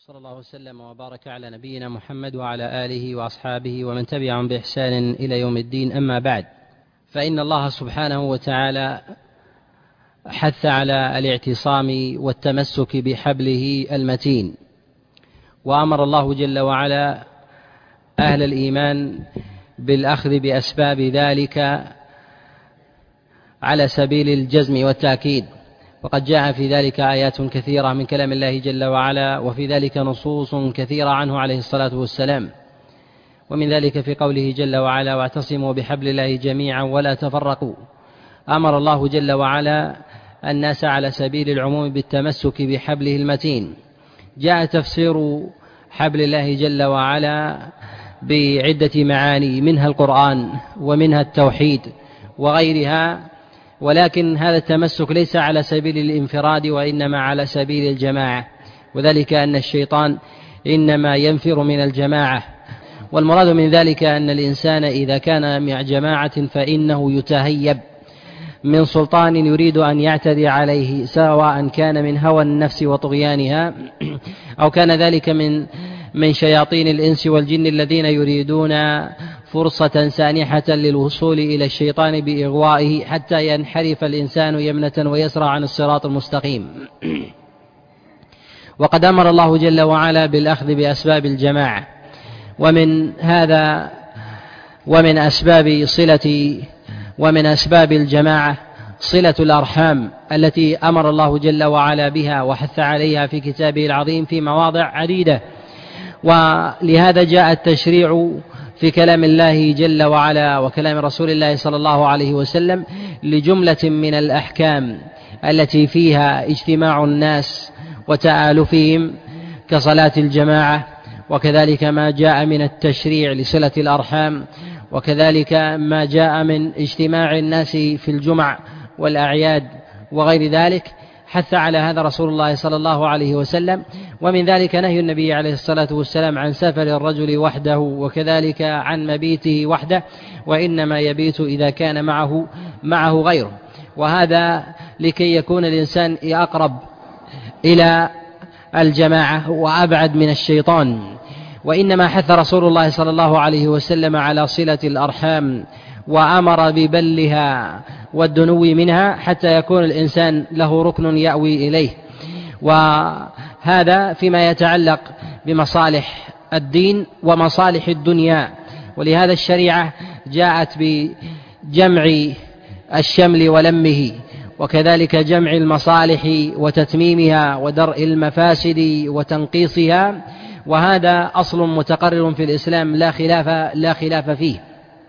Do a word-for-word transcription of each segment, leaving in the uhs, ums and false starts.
وصلى الله وسلم وبارك على نبينا محمد وعلى آله وأصحابه ومن تبعهم بإحسان إلى يوم الدين. أما بعد، فإن الله سبحانه وتعالى حث على الاعتصام والتمسك بحبله المتين، وأمر الله جل وعلا أهل الإيمان بالأخذ بأسباب ذلك على سبيل الجزم والتأكيد، وقد جاء في ذلك آيات كثيرة من كلام الله جل وعلا، وفي ذلك نصوص كثيرة عنه عليه الصلاة والسلام. ومن ذلك في قوله جل وعلا: واعتصموا بحبل الله جميعا ولا تفرقوا. أمر الله جل وعلا الناس على سبيل العموم بالتمسك بحبله المتين. جاء تفسير حبل الله جل وعلا بعدة معاني، منها القرآن ومنها التوحيد وغيرها، ولكن هذا التمسك ليس على سبيل الانفراد وإنما على سبيل الجماعة، وذلك أن الشيطان إنما ينفر من الجماعة، والمراد من ذلك أن الإنسان إذا كان مع جماعة فإنه يتهيب من سلطان يريد أن يعتدي عليه، سواء كان من هوى النفس وطغيانها أو كان ذلك من من شياطين الإنس والجن الذين يريدون فرصة سانحة للوصول إلى الشيطان بإغوائه حتى ينحرف الإنسان يمنة ويسرى عن الصراط المستقيم. وقد أمر الله جل وعلا بالأخذ بأسباب الجماعة، ومن هذا ومن أسباب صلة ومن أسباب الجماعة صلة الأرحام التي أمر الله جل وعلا بها وحث عليها في كتابه العظيم في مواضع عديدة، ولهذا جاء التشريع في كلام الله جل وعلا وكلام رسول الله صلى الله عليه وسلم لجملة من الأحكام التي فيها اجتماع الناس وتآلفهم كصلاة الجماعة، وكذلك ما جاء من التشريع لصلة الأرحام، وكذلك ما جاء من اجتماع الناس في الجمع والأعياد وغير ذلك. حث على هذا رسول الله صلى الله عليه وسلم. ومن ذلك نهي النبي عليه الصلاة والسلام عن سفر الرجل وحده، وكذلك عن مبيته وحده، وإنما يبيت إذا كان معه معه غيره، وهذا لكي يكون الإنسان أقرب إلى الجماعة وأبعد من الشيطان. وإنما حث رسول الله صلى الله عليه وسلم على صلة الأرحام، وأمر ببلها والدنو منها حتى يكون الإنسان له ركن يأوي إليه، وهذا فيما يتعلق بمصالح الدين ومصالح الدنيا. ولهذا الشريعة جاءت بجمع الشمل ولمه، وكذلك جمع المصالح وتتميمها ودرء المفاسد وتنقيصها، وهذا أصل متقرر في الإسلام لا خلاف لا خلاف فيه.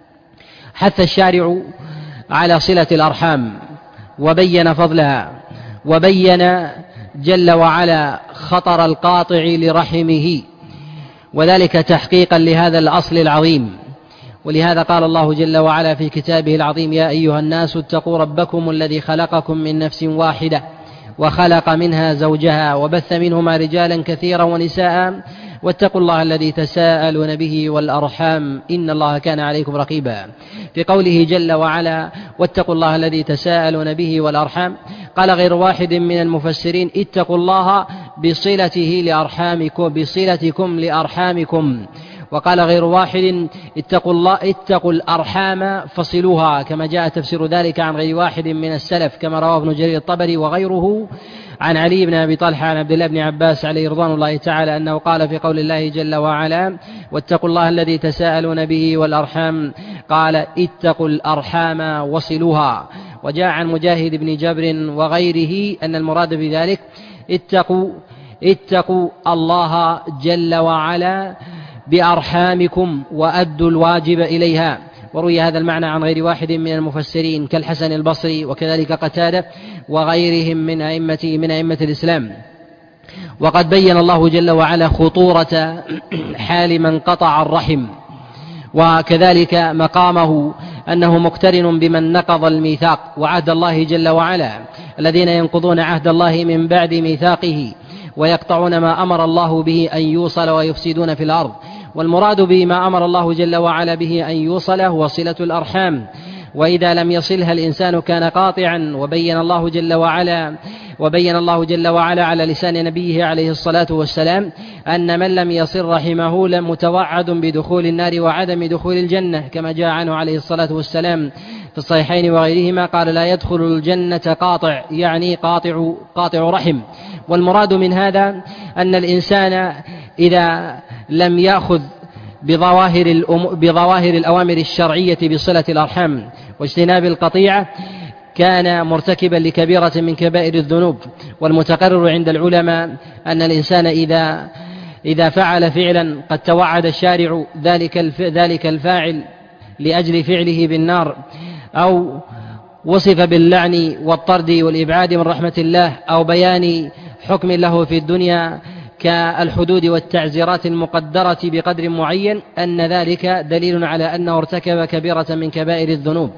حث الشارع على صلة الأرحام وبين فضلها، وبين جل وعلا خطر القاطع لرحمه، وذلك تحقيقا لهذا الأصل العظيم. ولهذا قال الله جل وعلا في كتابه العظيم: يا أيها الناس اتقوا ربكم الذي خلقكم من نفس واحدة وخلق منها زوجها وبث منهما رجالا كثيرا ونساء واتقوا الله الذي تساءلون به والأرحام إن الله كان عليكم رقيبا. في قوله جل وعلا: واتقوا الله الذي تساءلون به والأرحام، قال غير واحد من المفسرين: اتقوا الله بصلته لأرحامكم بصلتكم لأرحامكم. وقال غير واحد: اتقوا الله اتقوا الأرحام فصلوها، كما جاء تفسير ذلك عن غير واحد من السلف كما رواه ابن جرير الطبري وغيره عن علي بن أبي طلحة عن عبد الله بن عباس عليه رضوان الله تعالى أنه قال في قول الله جل وعلا: واتقوا الله الذي تساءلون به والأرحام، قال: اتقوا الأرحام وصلوها. وجاء عن مجاهد بن جبر وغيره أن المراد بذلك اتقوا اتقوا الله جل وعلا بأرحامكم وأدوا الواجب إليها. وروي هذا المعنى عن غير واحد من المفسرين كالحسن البصري وكذلك قتادة وغيرهم من أئمة من أئمة الإسلام. وقد بين الله جل وعلا خطورة حال من قطع الرحم، وكذلك مقامه أنه مقترن بمن نقض الميثاق وعهد الله جل وعلا، الذين ينقضون عهد الله من بعد ميثاقه ويقطعون ما أمر الله به أن يوصل ويفسدون في الأرض. والمراد بما أمر الله جل وعلا به أن يوصل هو صلة الأرحام، وإذا لم يصلها الإنسان كان قاطعا. وبين الله جل وعلا وبين الله جل وعلا على لسان نبيه عليه الصلاة والسلام أن من لم يصل رحمه لمتوعد بدخول النار وعدم دخول الجنة، كما جاء عنه عليه الصلاة والسلام في الصحيحين وغيرهما قال: لا يدخل الجنة قاطع، يعني قاطع قاطع رحم. والمراد من هذا أن الإنسان إذا لم يأخذ بظواهر, بظواهر الأوامر الشرعية بصلة الأرحام واجتناب القطيعة كان مرتكبا لكبيرة من كبائر الذنوب. والمتقرر عند العلماء أن الإنسان إذا إذا فعل فعلا قد توعد الشارع ذلك ذلك الفاعل لأجل فعله بالنار، أو وصف باللعن والطرد والإبعاد من رحمة الله، أو بيان حكم له في الدنيا كالحدود والتعزيرات المقدرة بقدر معين، أن ذلك دليل على أنه ارتكب كبيرة من كبائر الذنوب.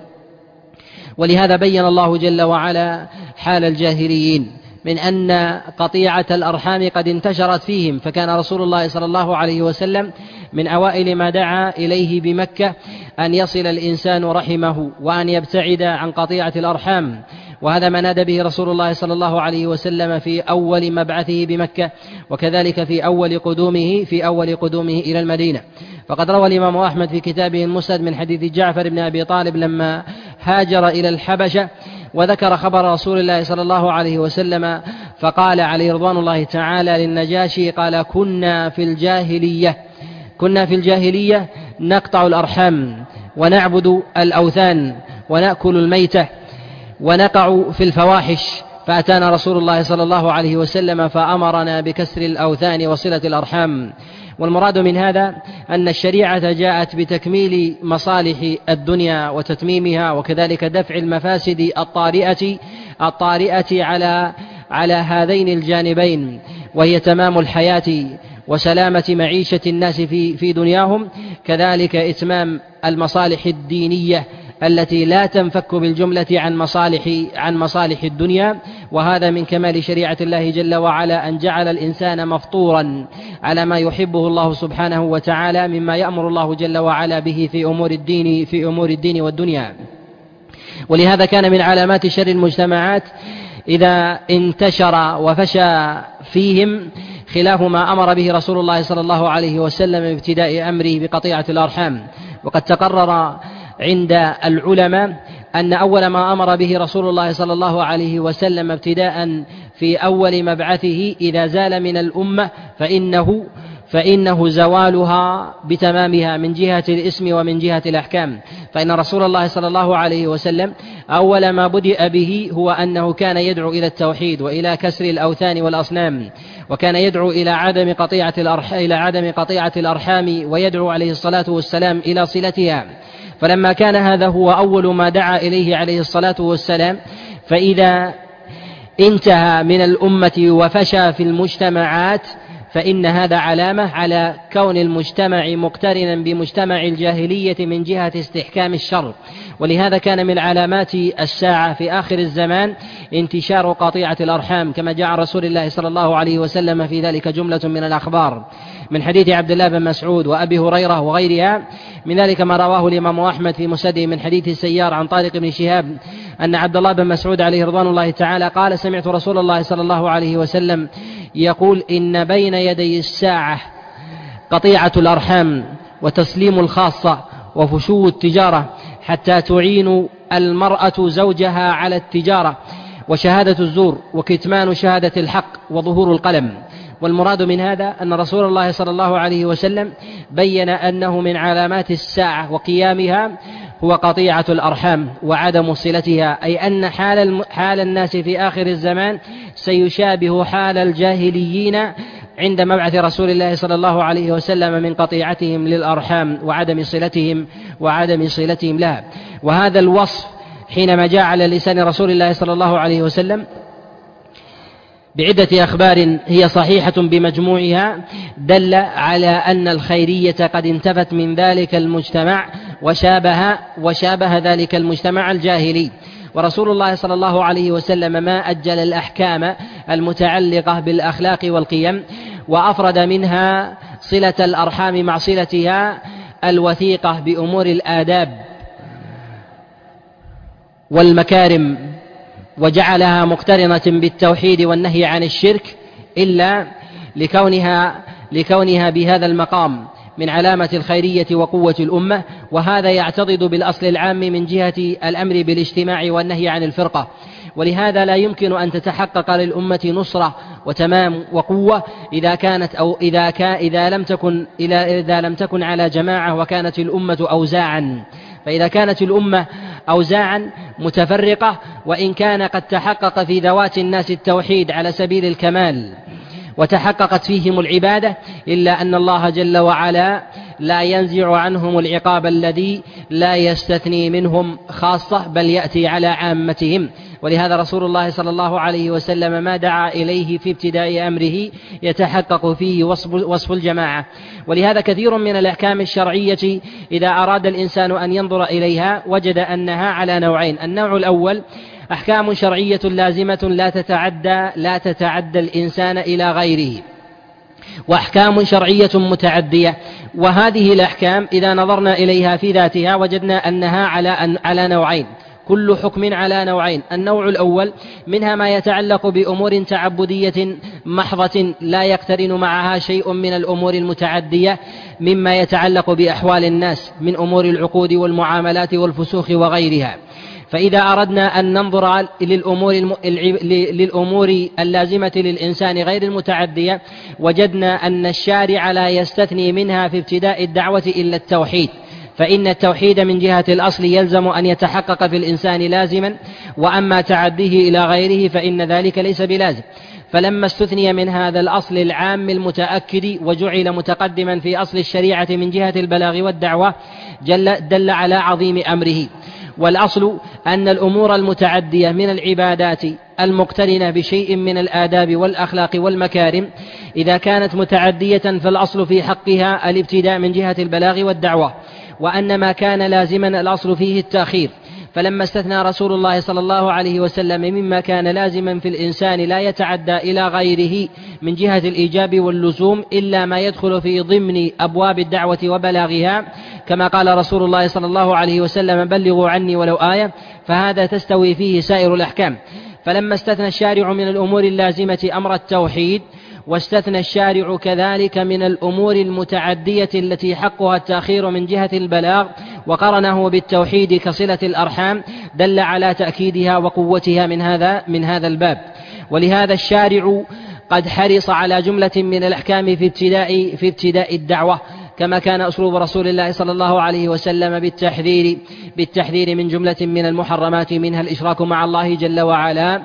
ولهذا بين الله جل وعلا حال الجاهليين من أن قطيعة الأرحام قد انتشرت فيهم، فكان رسول الله صلى الله عليه وسلم من أوائل ما دعا إليه بمكة أن يصل الإنسان رحمه وأن يبتعد عن قطيعة الأرحام، وهذا ما نادى به رسول الله صلى الله عليه وسلم في أول مبعثه بمكة، وكذلك في أول قدومه في أول قدومه إلى المدينة. فقد روى الإمام أحمد في كتابه المسند من حديث جعفر بن أبي طالب لما هاجر إلى الحبشة وذكر خبر رسول الله صلى الله عليه وسلم، فقال عليه رضوان الله تعالى للنجاشي: قال: كنا في الجاهلية كنا في الجاهلية نقطع الأرحام ونعبد الأوثان ونأكل الميتة ونقع في الفواحش، فأتانا رسول الله صلى الله عليه وسلم فأمرنا بكسر الأوثان وصلة الأرحام. والمراد من هذا أن الشريعة جاءت بتكميل مصالح الدنيا وتتميمها، وكذلك دفع المفاسد الطارئة الطارئة على على هذين الجانبين، وهي تمام الحياة وسلامة معيشة الناس في في دنياهم، كذلك إتمام المصالح الدينية التي لا تنفك بالجملة عن مصالح عن مصالح الدنيا. وهذا من كمال شريعة الله جل وعلا أن جعل الإنسان مفطورا على ما يحبه الله سبحانه وتعالى مما يأمر الله جل وعلا به في أمور الدين في أمور الدين والدنيا. ولهذا كان من علامات شر المجتمعات إذا انتشر وفشى فيهم خلاف ما أمر به رسول الله صلى الله عليه وسلم ابتداء أمره بقطيعة الأرحام. وقد تقرر عند العلماء أن أول ما أمر به رسول الله صلى الله عليه وسلم ابتداء في أول مبعثه إذا زال من الأمة فإنه فإنه زوالها بتمامها من جهة الاسم ومن جهة الأحكام. فإن رسول الله صلى الله عليه وسلم أول ما بدأ به هو أنه كان يدعو إلى التوحيد وإلى كسر الأوثان والأصنام، وكان يدعو إلى عدم قطيعة الأرحام إلى عدم قطيعة الأرحام ويدعو عليه الصلاة والسلام إلى صلتها. فلما كان هذا هو أول ما دعا إليه عليه الصلاة والسلام، فإذا انتهى من الأمة وفشى في المجتمعات فإن هذا علامة على كون المجتمع مقترنا بمجتمع الجاهلية من جهة استحكام الشر. ولهذا كان من علامات الساعة في آخر الزمان انتشار قطيعة الأرحام، كما جاء رسول الله صلى الله عليه وسلم في ذلك جملة من الأخبار من حديث عبد الله بن مسعود وأبي هريرة وغيرها. من ذلك ما رواه الإمام أحمد في مسنده من حديث السيار عن طارق بن شهاب أن عبد الله بن مسعود عليه رضوان الله تعالى قال: سمعت رسول الله صلى الله عليه وسلم يقول: إن بين يدي الساعة قطيعة الأرحام وتسليم الخاصة وفشو التجارة حتى تعين المرأة زوجها على التجارة وشهادة الزور وكتمان شهادة الحق وظهور القلم. والمراد من هذا أن رسول الله صلى الله عليه وسلم بين أنه من علامات الساعة وقيامها هو قطيعة الأرحام وعدم صلتها، أي أن حال, حال الناس في آخر الزمان سيشابه حال الجاهليين عند مبعث رسول الله صلى الله عليه وسلم من قطيعتهم للأرحام وعدم صلتهم وعدم صلتهم لها. وهذا الوصف حينما جاء على لسان رسول الله صلى الله عليه وسلم بعدة أخبار هي صحيحة بمجموعها دل على أن الخيرية قد انتفت من ذلك المجتمع وشابه, وشابه ذلك المجتمع الجاهلي. ورسول الله صلى الله عليه وسلم ما أجل الأحكام المتعلقة بالأخلاق والقيم، وأفرد منها صلة الأرحام مع صلتها الوثيقة بأمور الآداب والمكارم وجعلها مقترنة بالتوحيد والنهي عن الشرك إلا لكونها لكونها بهذا المقام من علامة الخيرية وقوة الأمة، وهذا يعتضد بالأصل العام من جهة الأمر بالاجتماع والنهي عن الفرقة. ولهذا لا يمكن أن تتحقق للأمة نصرة وتمام وقوة إذا كانت أو إذا كان إذا لم تكن إذا لم تكن على جماعة وكانت الأمة أوزاعا. فإذا كانت الأمة أوزاعا متفرقة، وإن كان قد تحقق في ذوات الناس التوحيد على سبيل الكمال وتحققت فيهم العبادة، إلا أن الله جل وعلا لا ينزع عنهم العقاب الذي لا يستثني منهم خاصة بل يأتي على عامتهم. ولهذا رسول الله صلى الله عليه وسلم ما دعا إليه في ابتداء أمره يتحقق فيه وصف الجماعة. ولهذا كثير من الأحكام الشرعية إذا أراد الإنسان أن ينظر إليها وجد أنها على نوعين. النوع الأول أحكام شرعية لازمة لا تتعدى لا تتعدى الإنسان إلى غيره، وأحكام شرعية متعدية. وهذه الأحكام إذا نظرنا إليها في ذاتها وجدنا أنها على على نوعين، كل حكم على نوعين. النوع الأول منها ما يتعلق بأمور تعبدية محضة لا يقترن معها شيء من الأمور المتعدية مما يتعلق بأحوال الناس من أمور العقود والمعاملات والفسوق وغيرها. فإذا أردنا أن ننظر للأمور, للأمور اللازمة للإنسان غير المتعدية وجدنا أن الشارع لا يستثني منها في ابتداء الدعوة إلا التوحيد، فإن التوحيد من جهة الأصل يلزم أن يتحقق في الإنسان لازما، وأما تعديه إلى غيره فإن ذلك ليس بلازم. فلما استثني من هذا الأصل العام المتأكد وجعل متقدما في أصل الشريعة من جهة البلاغ والدعوة دل على عظيم أمره. والأصل أن الأمور المتعدية من العبادات المقترنة بشيء من الآداب والأخلاق والمكارم إذا كانت متعدية فالأصل في حقها الابتداء من جهة البلاغ والدعوة، وأن ما كان لازما الأصل فيه التأخير. فلما استثنى رسول الله صلى الله عليه وسلم مما كان لازما في الإنسان لا يتعدى إلى غيره من جهة الإيجاب واللزوم إلا ما يدخل في ضمن أبواب الدعوة وبلاغها، كما قال رسول الله صلى الله عليه وسلم بلغوا عني ولو آية، فهذا تستوي فيه سائر الأحكام. فلما استثنى الشارع من الأمور اللازمة أمر التوحيد، واستثنى الشارع كذلك من الأمور المتعدية التي حقها التأخير من جهة البلاغ وقرنه بالتوحيد كصلة الأرحام، دل على تأكيدها وقوتها من هذا من هذا الباب. ولهذا الشارع قد حرص على جملة من الأحكام في ابتداء في ابتداء الدعوة، كما كان أسلوب رسول الله صلى الله عليه وسلم بالتحذير بالتحذير من جملة من المحرمات منها الإشراك مع الله جل وعلا،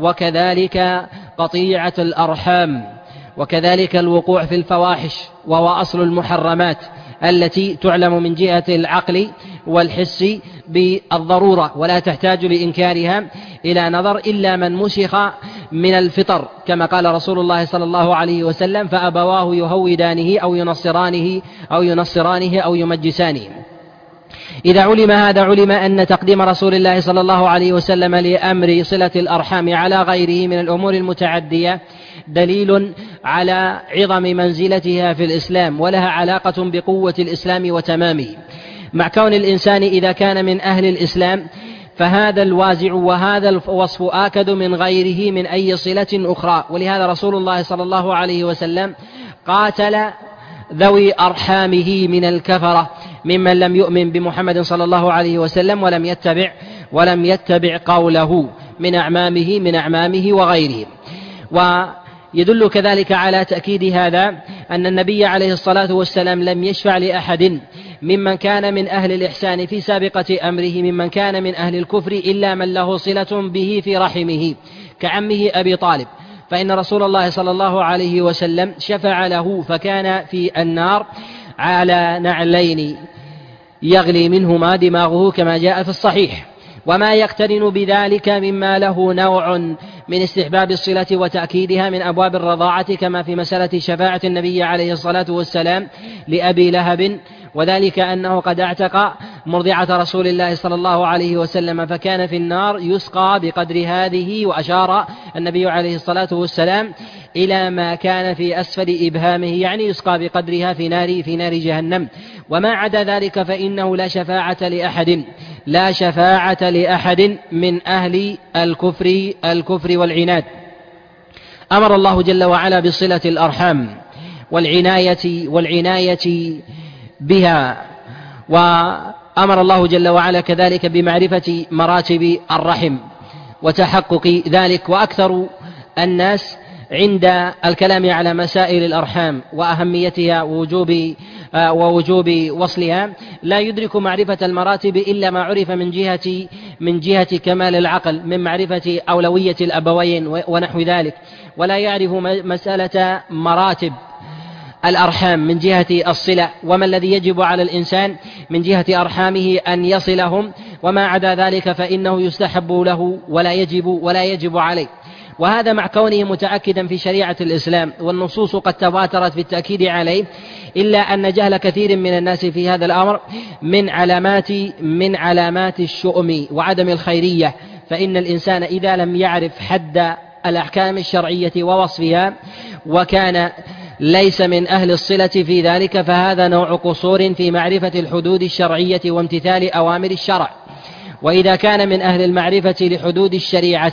وكذلك قطيعة الأرحام، وكذلك الوقوع في الفواحش، وهو أصل المحرمات التي تعلم من جهة العقل والحس بالضرورة ولا تحتاج لإنكارها إلى نظر إلا من مسخ من الفطر، كما قال رسول الله صلى الله عليه وسلم فأبواه يهودانه أو ينصرانه أو ينصرانه أو يمجسانه. إذا علم هذا علم أن تقديم رسول الله صلى الله عليه وسلم لأمر صلة الأرحام على غيره من الأمور المتعدية دليل على عظم منزلتها في الإسلام، ولها علاقة بقوة الإسلام وتمامه، مع كون الإنسان إذا كان من أهل الإسلام فهذا الوازع وهذا الوصف آكد من غيره من أي صلة أخرى. ولهذا رسول الله صلى الله عليه وسلم قاتل ذوي أرحامه من الكفرة ممن لم يؤمن بمحمد صلى الله عليه وسلم ولم يتبع ولم يتبع قوله من أعمامه من أعمامه وغيرهم. ويدل كذلك على تأكيد هذا أن النبي عليه الصلاة والسلام لم يشفع لأحد ممن كان من أهل الإحسان في سابقة أمره ممن كان من أهل الكفر إلا من له صلة به في رحمه كعمه أبي طالب، فإن رسول الله صلى الله عليه وسلم شفع له فكان في النار على نعلين يغلي منهما دماغه كما جاء في الصحيح. وما يقترن بذلك مما له نوع من استحباب الصلة وتأكيدها من أبواب الرضاعة، كما في مسألة شفاعة النبي عليه الصلاة والسلام لأبي لهب، وذلك أنه قد اعتق مرضعة رسول الله صلى الله عليه وسلم فكان في النار يسقى بقدر هذه، وأشار النبي عليه الصلاة والسلام إلى ما كان في أسفل إبهامه، يعني يسقى بقدرها في نار في نار جهنم. وما عدا ذلك فإنه لا شفاعة لأحد لا شفاعة لأحد من أهل الكفر الكفر والعناد. أمر الله جل وعلا بصلة الأرحام والعناية والعناية بها، وأمر الله جل وعلا كذلك بمعرفة مراتب الرحم وتحقق ذلك. وأكثر الناس عند الكلام على مسائل الأرحام وأهميتها ووجوب ووجوب وصلها لا يدرك معرفة المراتب إلا ما عرف من جهة من جهة كمال العقل، من معرفة أولوية الأبوين ونحو ذلك، ولا يعرف مسألة مراتب الأرحام من جهة الصلة، وما الذي يجب على الإنسان من جهة أرحامه أن يصلهم، وما عدا ذلك فإنه يستحب له ولا يجب ولا يجب عليه. وهذا مع كونه متأكدا في شريعة الإسلام، والنصوص قد تواترت في التأكيد عليه، إلا أن جهل كثير من الناس في هذا الأمر من علامات من علامات الشؤم وعدم الخيرية. فإن الإنسان إذا لم يعرف حد الأحكام الشرعية ووصفها وكان ليس من أهل الصلة في ذلك، فهذا نوع قصور في معرفة الحدود الشرعية وامتثال أوامر الشرع. وإذا كان من أهل المعرفة لحدود الشريعة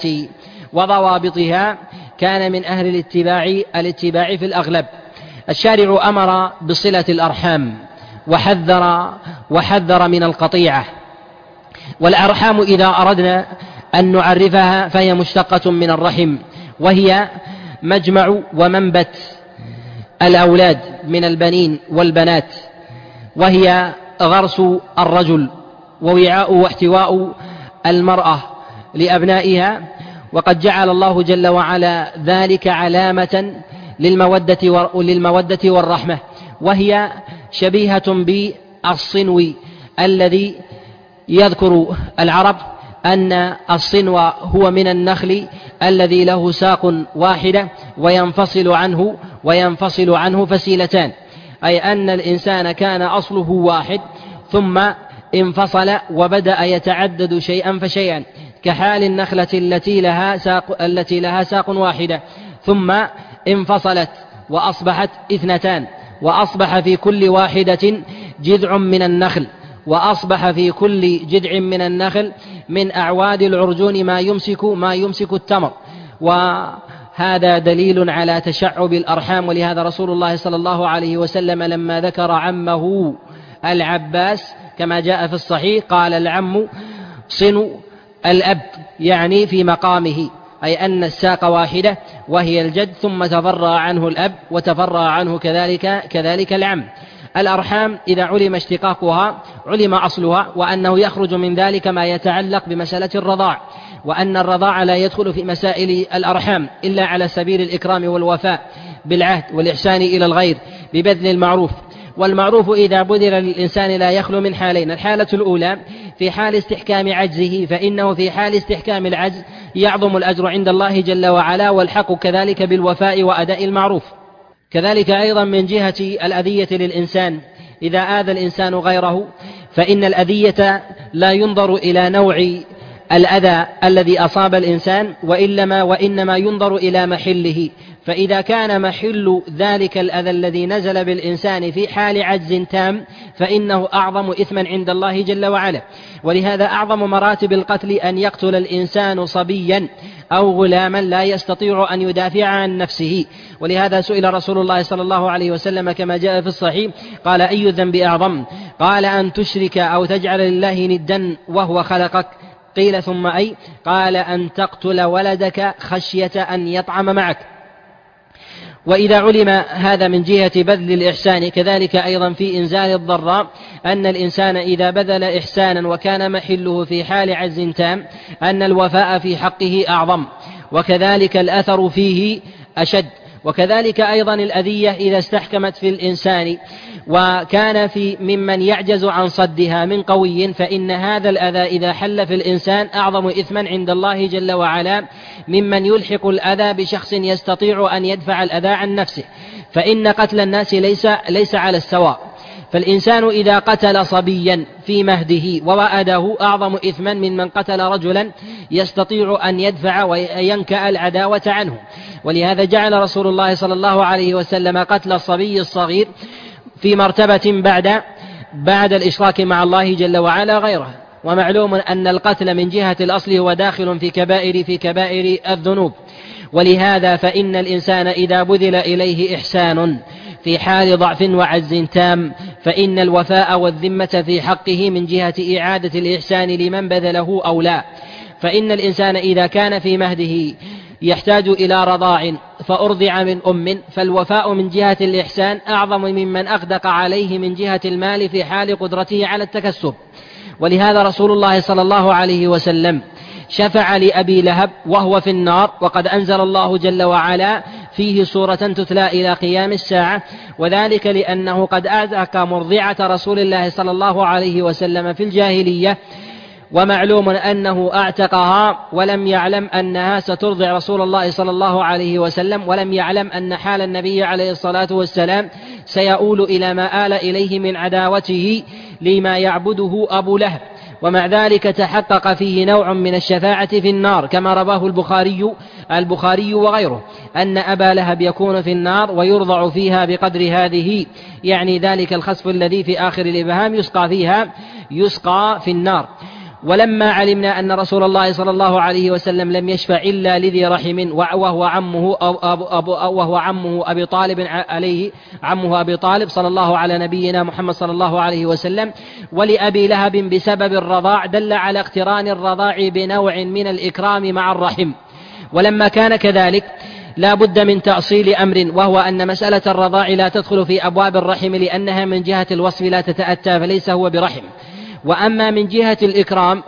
وضوابطها كان من أهل الاتباع الاتباع في الأغلب. الشارع أمر بصلة الأرحام وحذر وحذر من القطيعة. والأرحام إذا أردنا أن نعرفها فهي مشتقة من الرحم، وهي مجمع ومنبت الأولاد من البنين والبنات، وهي غرس الرجل ووعاء واحتواء المرأة لأبنائها. وقد جعل الله جل وعلا ذلك علامة للمودة للمودة والرحمة، وهي شبيهة بالصنو الذي يذكر العرب أن الصنو هو من النخل الذي له ساق واحدة وينفصل عنه وينفصل عنه فسيلتان، أي أن الإنسان كان أصله واحد ثم انفصل وبدأ يتعدد شيئا فشيئا، كحال النخلة التي لها ساق التي لها ساق واحدة ثم انفصلت وأصبحت اثنتان، وأصبح في كل واحدة جذع من النخل، وأصبح في كل جذع من النخل من أعواد العرجون ما يمسك ما يمسك التمر. وهذا دليل على تشعب الأرحام. ولهذا رسول الله صلى الله عليه وسلم لما ذكر عمه العباس كما جاء في الصحيح قال العم صن الأب، يعني في مقامه، أي أن الساق واحدة وهي الجد، ثم تفرع عنه الأب وتفرع عنه كذلك كذلك العم. الأرحام إذا علم اشتقاقها علم أصلها، وأنه يخرج من ذلك ما يتعلق بمسألة الرضاع، وأن الرضاع لا يدخل في مسائل الأرحام إلا على سبيل الإكرام والوفاء بالعهد والإحسان إلى الغير ببذل المعروف. والمعروف إذا بذل للإنسان لا يخلو من حالين: الحالة الأولى في حال استحكام عجزه، فإنه في حال استحكام العجز يعظم الأجر عند الله جل وعلا، والحق كذلك بالوفاء وأداء المعروف. كذلك أيضا من جهة الأذية للإنسان، إذا آذى الإنسان غيره فإن الأذية لا ينظر إلى نوع الأذى الذي أصاب الإنسان وإنما وإنما ينظر إلى محله. فإذا كان محل ذلك الأذى الذي نزل بالإنسان في حال عجز تام فإنه أعظم إثما عند الله جل وعلا. ولهذا أعظم مراتب القتل أن يقتل الإنسان صبيا أو غلاما لا يستطيع أن يدافع عن نفسه. ولهذا سئل رسول الله صلى الله عليه وسلم كما جاء في الصحيح قال: أي الذنب أعظم؟ قال: أن تشرك أو تجعل لله ندا وهو خلقك. قيل: ثم أي؟ قال: أن تقتل ولدك خشية أن يطعم معك. وإذا علم هذا من جهة بذل الإحسان، كذلك أيضا في إنزال الضراء أن الإنسان إذا بذل إحسانا وكان محله في حال عجز تام أن الوفاء في حقه أعظم، وكذلك الأثر فيه أشد. وكذلك أيضا الأذية إذا استحكمت في الإنسان وكان في ممن يعجز عن صدها من قوي، فإن هذا الأذى إذا حل في الإنسان أعظم إثما عند الله جل وعلا ممن يلحق الأذى بشخص يستطيع أن يدفع الأذى عن نفسه. فإن قتل الناس ليس, ليس على السواء، فالإنسان إذا قتل صبيا في مهده ووأده أعظم إثما من من قتل رجلا يستطيع أن يدفع وينكأ العداوة عنه. ولهذا جعل رسول الله صلى الله عليه وسلم قتل الصبي الصغير في مرتبة بعد بعد الإشراك مع الله جل وعلا غيره. ومعلوم أن القتل من جهة الأصل هو داخل في كبائر في كبائر الذنوب. ولهذا فإن الإنسان إذا بذل إليه إحسان في حال ضعف وعجز تام فإن الوفاء والذمة في حقه من جهة إعادة الإحسان لمن بذله أو لا. فإن الإنسان إذا كان في مهده يحتاج إلى رضاع فأرضع من أم فالوفاء من جهة الإحسان أعظم ممن أغدق عليه من جهة المال في حال قدرته على التكسب. ولهذا رسول الله صلى الله عليه وسلم شفع لأبي لهب وهو في النار، وقد أنزل الله جل وعلا فيه سورة تتلى إلى قيام الساعة، وذلك لأنه قد أعتق مرضعة رسول الله صلى الله عليه وسلم في الجاهلية، ومعلوم أنه أعتقها ولم يعلم أنها سترضع رسول الله صلى الله عليه وسلم، ولم يعلم أن حال النبي عليه الصلاة والسلام سيؤول إلى ما آل إليه من عداوته لما يعبده أبو لهب. ومع ذلك تحقق فيه نوع من الشفاعة في النار كما رواه البخاري البخاري وغيره أن أبا لهب يكون في النار ويرضع فيها بقدر هذه، يعني ذلك الخسف الذي في آخر الإبهام يسقى فيها يسقى في النار. ولما علمنا أن رسول الله صلى الله عليه وسلم لم يشفع إلا لذي رحم وهو عمه أو أبو أبو وهو عمه أبي طالب عليه عمه أبي طالب صلى الله على نبينا محمد صلى الله عليه وسلم، ولأبي لهب بسبب الرضاع، دل على اقتران الرضاع بنوع من الإكرام مع الرحم. ولما كان كذلك لا بد من تأصيل أمر، وهو أن مسألة الرضاع لا تدخل في أبواب الرحم لأنها من جهة الوصف لا تتأتى فليس هو برحم. وأما من جهة الإكرام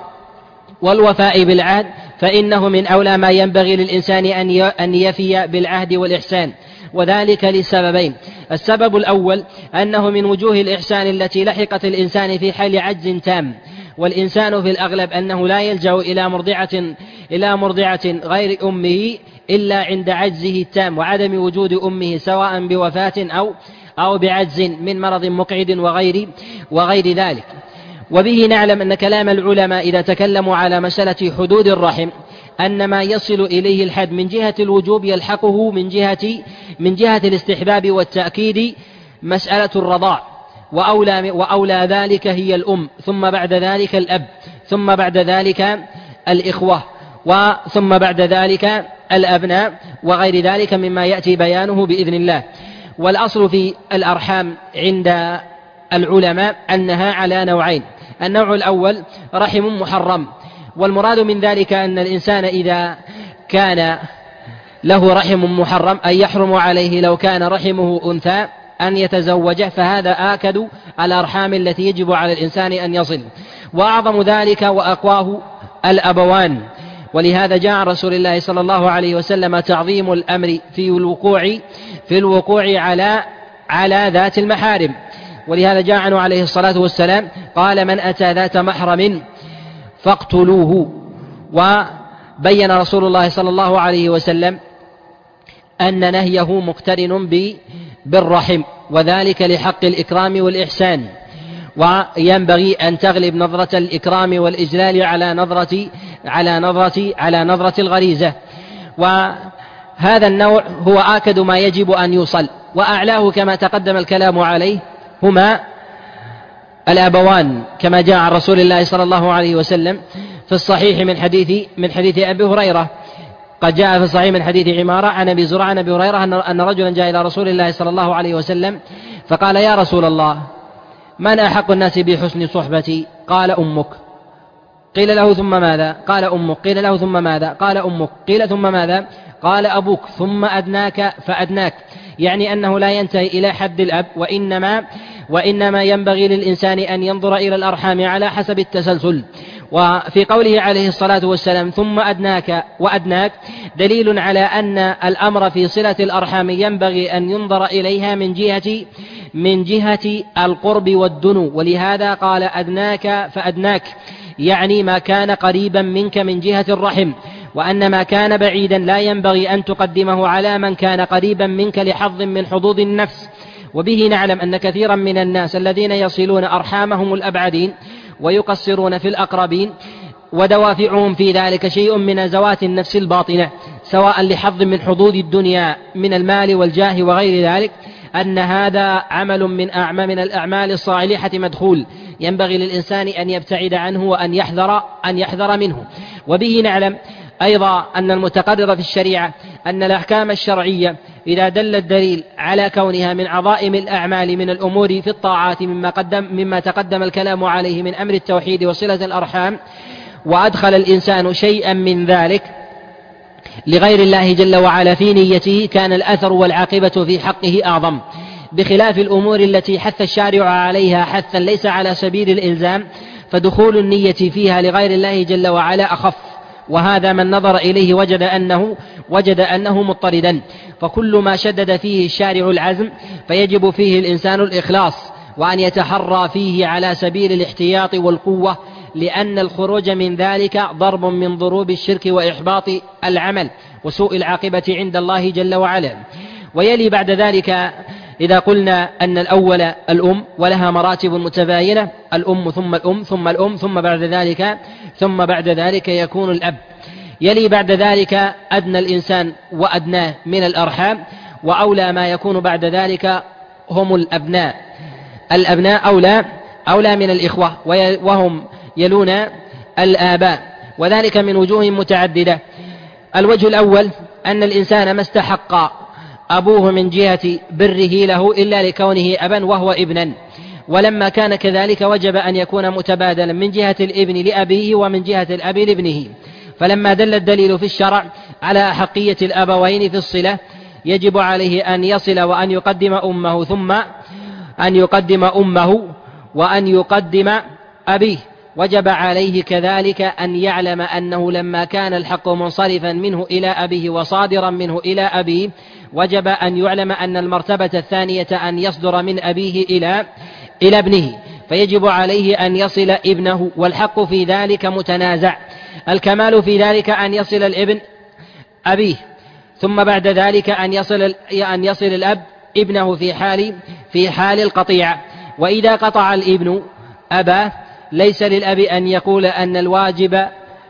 والوفاء بالعهد فإنه من أولى ما ينبغي للإنسان أن يفي بالعهد والإحسان، وذلك لسببين. السبب الأول أنه من وجوه الإحسان التي لحقت الإنسان في حال عجز تام، والإنسان في الأغلب أنه لا يلجأ إلى مرضعة إلى مرضعة غير أمه إلا عند عجزه التام وعدم وجود أمه سواء بوفاة أو أو بعجز من مرض مقعد وغير وغير ذلك. وبه نعلم أن كلام العلماء إذا تكلموا على مسألة حدود الرحم أن ما يصل إليه الحد من جهة الوجوب يلحقه من جهة من جهة الاستحباب والتأكيد مسألة الرضاع، وأولى, وأولى ذلك هي الأم، ثم بعد ذلك الأب، ثم بعد ذلك الإخوة، وثم بعد ذلك الأبناء وغير ذلك مما يأتي بيانه بإذن الله. والأصل في الأرحام عند العلماء أنها على نوعين: النوع الأول رحم محرم، والمراد من ذلك أن الإنسان إذا كان له رحم محرم أي يحرم عليه لو كان رحمه أنثى أن يتزوجه، فهذا آكد الأرحام التي يجب على الإنسان أن يصل، وأعظم ذلك وأقواه الأبوان. ولهذا جاء عن رسول الله صلى الله عليه وسلم تعظيم الأمر في الوقوع في الوقوع على على ذات المحارم، ولهذا جاء عنه عليه الصلاة والسلام قال: من أتى ذات محرم فاقتلوه. وبين رسول الله صلى الله عليه وسلم أن نهيه مقترن بالرحم، وذلك لحق الإكرام والإحسان، وينبغي أن تغلب نظرة الإكرام والإجلال على نظرة على نظرة على نظرة الغريزة. وهذا النوع هو آكد ما يجب أن يوصل، وأعلاه كما تقدم الكلام عليه هما الأبوان، كما جاء عن رسول الله صلى الله عليه وسلم في الصحيح من حديث من حديث أبي هريرة. قد جاء في الصحيح من حديث عمارة عن أبي زرعة عن أبي هريرة أن رجلا جاء إلى رسول الله صلى الله عليه وسلم فقال: يا رسول الله، من أحق الناس بحسن صحبتي؟ قال: أمك. قيل له: ثم ماذا؟ قال: أمك. قيل له: ثم ماذا؟ قال: أمك. قيل: ثم ماذا؟ قال: أبوك، ثم أدناك فأدناك، يعني أنه لا ينتهي إلى حد الأب، وإنما وإنما ينبغي للإنسان أن ينظر إلى الأرحام على حسب التسلسل. وفي قوله عليه الصلاة والسلام ثم أدناك وأدناك دليل على أن الأمر في صلة الأرحام ينبغي أن ينظر إليها من جهة من جهة القرب والدنو، ولهذا قال: أدناك فأدناك، يعني ما كان قريبا منك من جهة الرحم، وأن ما كان بعيدا لا ينبغي أن تقدمه على من كان قريبا منك لحظ من حظوظ النفس. وبه نعلم أن كثيرا من الناس الذين يصلون أرحامهم الأبعدين ويقصرون في الأقربين ودوافعهم في ذلك شيء من زوات النفس الباطنة، سواء لحظ من حظوظ الدنيا من المال والجاه وغير ذلك، أن هذا عمل من أعمال من الأعمال الصالحة مدخول، ينبغي للإنسان أن يبتعد عنه وأن يحذر أن يحذر منه. وبه نعلم أيضا أن المتقرر في الشريعة أن الأحكام الشرعية إذا دل الدليل على كونها من عظائم الأعمال من الأمور في الطاعات مما, قدم مما تقدم الكلام عليه من أمر التوحيد وصلة الأرحام، وأدخل الإنسان شيئا من ذلك لغير الله جل وعلا في نيته، كان الأثر والعاقبة في حقه أعظم، بخلاف الأمور التي حث الشارع عليها حثا ليس على سبيل الإلزام، فدخول النية فيها لغير الله جل وعلا أخف، وهذا من نظر إليه وجد أنه وجد أنه مضطردا. فكل ما شدد فيه الشارع العزم فيجب فيه الإنسان الإخلاص، وأن يتحرى فيه على سبيل الاحتياط والقوة، لأن الخروج من ذلك ضرب من ضروب الشرك وإحباط العمل وسوء العاقبة عند الله جل وعلا. ويلي بعد ذلك إذا قلنا أن الأول الأم ولها مراتب متباينة، الأم ثم الأم ثم الأم ثم بعد ذلك ثم بعد ذلك يكون الأب، يلي بعد ذلك أدنى الإنسان وأدناه من الأرحام، وأولى ما يكون بعد ذلك هم الأبناء. الأبناء أولى أولى من الإخوة، وهم يلون الآباء، وذلك من وجوه متعددة. الوجه الأول أن الإنسان ما استحق أبوه من جهة بره له إلا لكونه أبا وهو ابنا، ولما كان كذلك وجب أن يكون متبادلا من جهة الابن لأبيه ومن جهة الأب لابنه. فلما دل الدليل في الشرع على أحقية الأبوين في الصلة يجب عليه أن يصل وأن يقدم أمه ثم أن يقدم أمه وأن يقدم أبيه. وجب عليه كذلك أن يعلم أنه لما كان الحق منصرفا منه إلى أبيه وصادرا منه إلى أبيه، وجب أن يعلم أن المرتبة الثانية أن يصدر من أبيه إلى إلى ابنه، فيجب عليه أن يصل ابنه، والحق في ذلك متنازع. الكمال في ذلك أن يصل الابن أبيه، ثم بعد ذلك أن يصل أن يصل الأب ابنه في حال في حال القطيعة. وإذا قطع الابن أباه ليس للأب أن يقول أن الواجب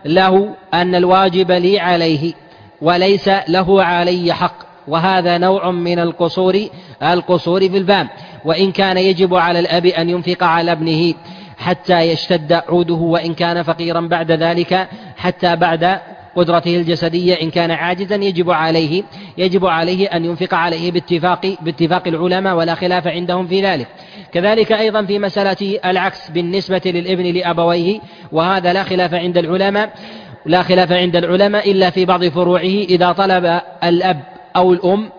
له أن الواجب لي عليه وليس له علي حق، وهذا نوع من القصور القصور في الفهم. وإن كان يجب على الأب أن ينفق على ابنه حتى يشتد عوده، وإن كان فقيرا بعد ذلك حتى بعد قدرته الجسدية، إن كان عاجزا يجب عليه يجب عليه أن ينفق عليه باتفاق باتفاق العلماء، ولا خلاف عندهم في ذلك. كذلك أيضا في مسألة العكس بالنسبة للابن لأبويه، وهذا لا خلاف عند العلماء لا خلاف عند العلماء إلا في بعض فروعه. إذا طلب الأب أو الأم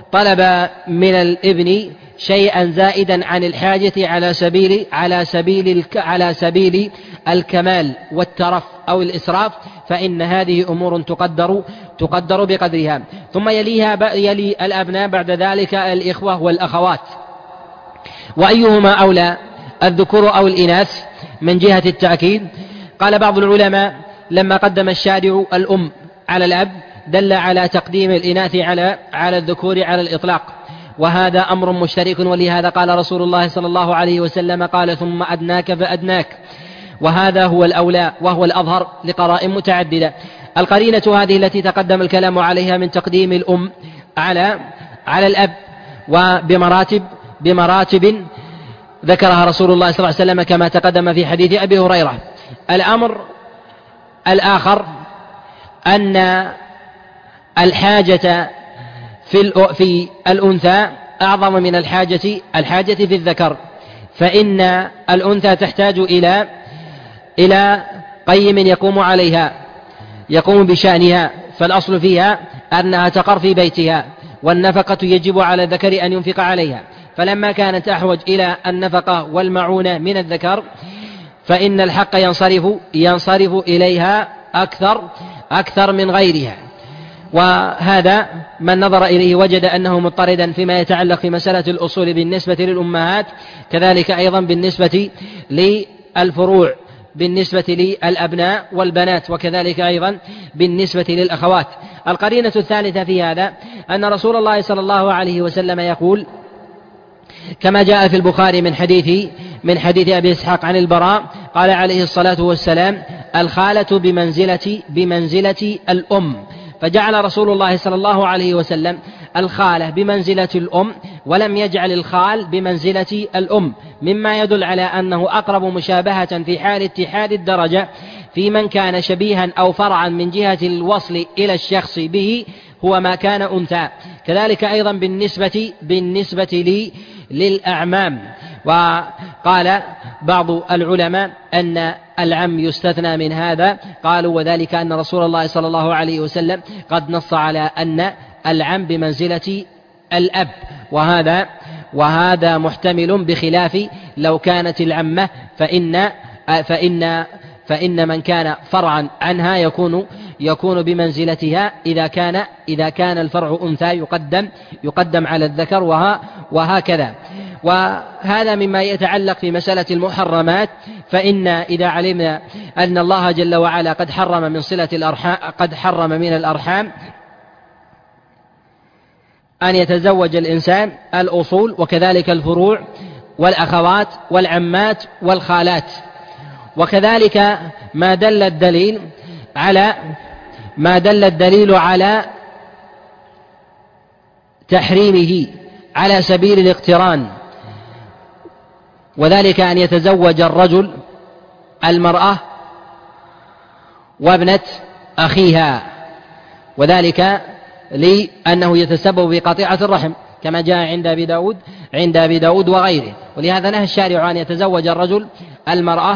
طلب من الابن شيئا زائدا عن الحاجة على سبيل على سبيل على سبيل الكمال والترف أو الإسراف، فإن هذه أمور تقدر تقدر بقدرها. ثم يليها يلي الأبناء بعد ذلك الإخوة والأخوات، وأيهما أولى الذكور أو الإناث من جهة التأكيد؟ قال بعض العلماء لما قدم الشارع الأم على الأب دل على تقديم الإناث على على الذكور على الإطلاق، وهذا أمر مشترك، ولهذا قال رسول الله صلى الله عليه وسلم قال ثم أدناك فأدناك، وهذا هو الأولى وهو الأظهر لقرائن متعددة. القرينة هذه التي تقدم الكلام عليها من تقديم الأم على على الأب، وبمراتب بمراتب ذكرها رسول الله صلى الله عليه وسلم كما تقدم في حديث أبي هريرة. الأمر الآخر أن الحاجة في في الأنثى أعظم من الحاجة الحاجة في الذكر، فإن الأنثى تحتاج إلى إلى قيم يقوم عليها يقوم بشأنها، فالأصل فيها أنها تقر في بيتها، والنفقة يجب على الذكر أن ينفق عليها. فلما كانت أحوج إلى النفقة والمعونة من الذكر فإن الحق ينصرف ينصرف إليها أكثر أكثر من غيرها. وهذا من نظر إليه وجد أنه مضطردا فيما يتعلق في مسألة الأصول بالنسبة للأمهات، كذلك أيضا بالنسبة للفروع بالنسبة للأبناء والبنات، وكذلك أيضا بالنسبة للأخوات. القرينة الثالثة في هذا أن رسول الله صلى الله عليه وسلم يقول كما جاء في البخاري من حديث من حديث أبي إسحاق عن البراء قال عليه الصلاة والسلام الخالة بمنزلة بمنزلة الأم، فجعل رسول الله صلى الله عليه وسلم الخالة بمنزلة الأم ولم يجعل الخال بمنزلة الأم، مما يدل على أنه أقرب مشابهة في حال اتحاد الدرجة في من كان شبيها أو فرعا من جهة الوصل إلى الشخص به هو ما كان أنثى. كذلك أيضا بالنسبة بالنسبة لي للأعمام. وقال بعض العلماء أن العم يستثنى من هذا، قالوا وذلك أن رسول الله صلى الله عليه وسلم قد نص على أن العم بمنزلة الأب، وهذا وهذا محتمل بخلاف لو كانت العمة فإن فإن فإن من كان فرعا عنها يكون يكون بمنزلتها إذا كان إذا كان الفرع أنثى يقدم يقدم على الذكر وهكذا. وهذا مما يتعلق في مسألة المحرمات. فإن إذا علمنا أن الله جل وعلا قد حرم من صلة الأرحام قد حرم من الأرحام أن يتزوج الإنسان الأصول وكذلك الفروع والأخوات والعمات والخالات، وكذلك ما دل الدليل على ما دل الدليل على تحريمه على سبيل الاقتران، وذلك أن يتزوج الرجل المرأة وابنة أخيها، وذلك لأنه يتسبب بقطيعة الرحم كما جاء عند أبي داود عند أبي داود وغيره. ولهذا نهى الشارع أن يتزوج الرجل المرأة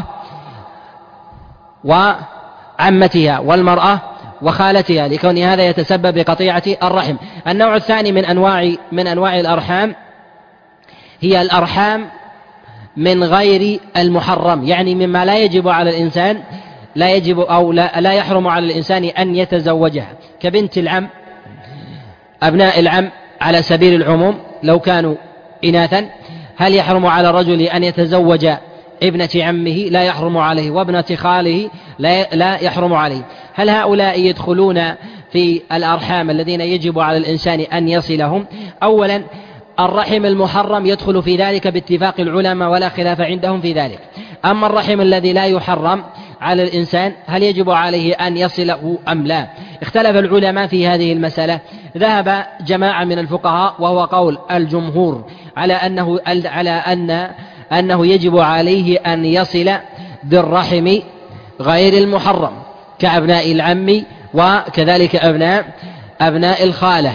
وعمتها والمرأة وخالتها لكون هذا يتسبب بقطيعة الرحم. النوع الثاني من أنواع من أنواع الأرحام هي الأرحام من غير المحرم، يعني مما لا يجب على الإنسان لا يجب أو لا, لا يحرم على الإنسان أن يتزوجها، كبنت العم، أبناء العم على سبيل العموم لو كانوا إناثا. هل يحرم على الرجل أن يتزوج ابنة عمه؟ لا يحرم عليه. وابنة خاله لا, لا يحرم عليه. هل هؤلاء يدخلون في الأرحام الذين يجب على الإنسان أن يصلهم؟ أولا الرحم المحرم يدخل في ذلك باتفاق العلماء ولا خلاف عندهم في ذلك. أما الرحم الذي لا يحرم على الإنسان هل يجب عليه أن يصله أم لا؟ اختلف العلماء في هذه المسألة. ذهب جماعة من الفقهاء وهو قول الجمهور على أنه على أن أنه يجب عليه أن يصل بالرحم غير المحرم كأبناء العم وكذلك أبناء أبناء الخالة.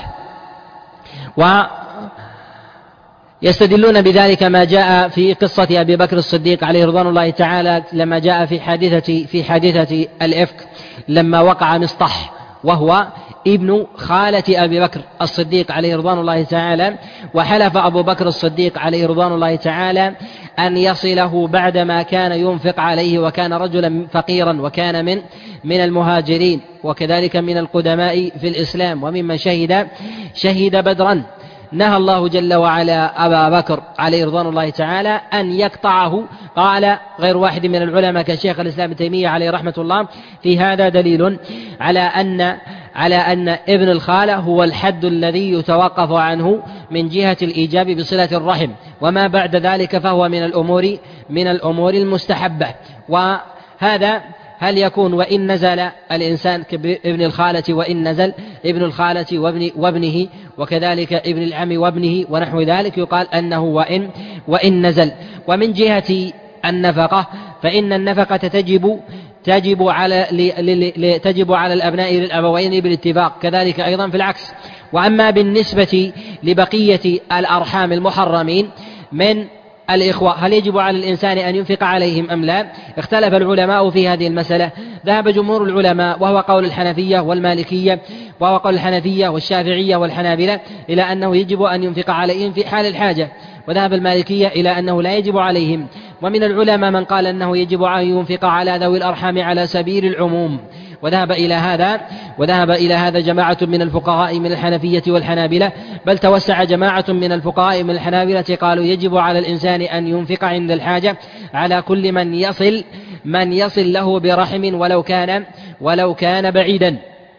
ويستدلون بذلك ما جاء في قصة أبي بكر الصديق عليه رضوان الله تعالى لما جاء في حادثة في حادثة الإفك، لما وقع مصطح وهو ابن خالة أبي بكر الصديق عليه رضوان الله تعالى، وحلف أبو بكر الصديق عليه رضوان الله تعالى أن يصله بعدما كان ينفق عليه، وكان رجلا فقيرا وكان من من المهاجرين وكذلك من القدماء في الإسلام وممن شهد شهد بدرا. نهى الله جل وعلا أبا بكر عليه رضوان الله تعالى أن يقطعه. قال غير واحد من العلماء كشيخ الإسلام ابن تيمية عليه رحمة الله في هذا دليل على أن على أن ابن الخالة هو الحد الذي يتوقف عنه من جهة الإيجاب بصلة الرحم، وما بعد ذلك فهو من الأمور من الأمور المستحبة. وهذا هل يكون وإن نزل الإنسان كابن الخالة وإن نزل ابن الخالة وابن وابنه وكذلك ابن العم وابنه ونحو ذلك، يقال أنه وإن وإن نزل. ومن جهة النفقة فإن النفقة تجب تجب على تجب على الأبناء للأبوين بالاتفاق، كذلك أيضا في العكس. وأما بالنسبة لبقية الأرحام المحرمين من الإخوة هل يجب على الإنسان أن ينفق عليهم أم لا؟ اختلف العلماء في هذه المسألة. ذهب جمهور العلماء وهو قول الحنفية والمالكية وهو قول الحنفية والشافعية والحنابلة إلى أنه يجب أن ينفق عليهم في حال الحاجة، وذهب المالكية إلى أنه لا يجب عليهم. ومن العلماء من قال أنه يجب أن ينفق على ذوي الأرحام على سبيل العموم، وذهب إلى هذا وذهب إلى هذا جماعة من الفقهاء من الحنفية والحنابلة، بل توسع جماعة من الفقهاء من الحنابلة قالوا يجب على الإنسان أن ينفق عند الحاجة على كل من يصل من يصل له برحم ولو كان ولو كان بعيدا،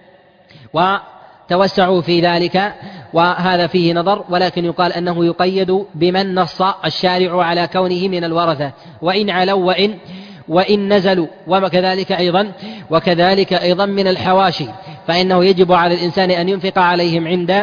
وتوسعوا في ذلك. وهذا فيه نظر، ولكن يقال أنه يقيد بمن نص الشارع على كونه من الورثة، وإن علوا وإن وإن نزلوا، وكذلك أيضا وكذلك أيضا من الحواشي، فإنه يجب على الإنسان أن ينفق عليهم عند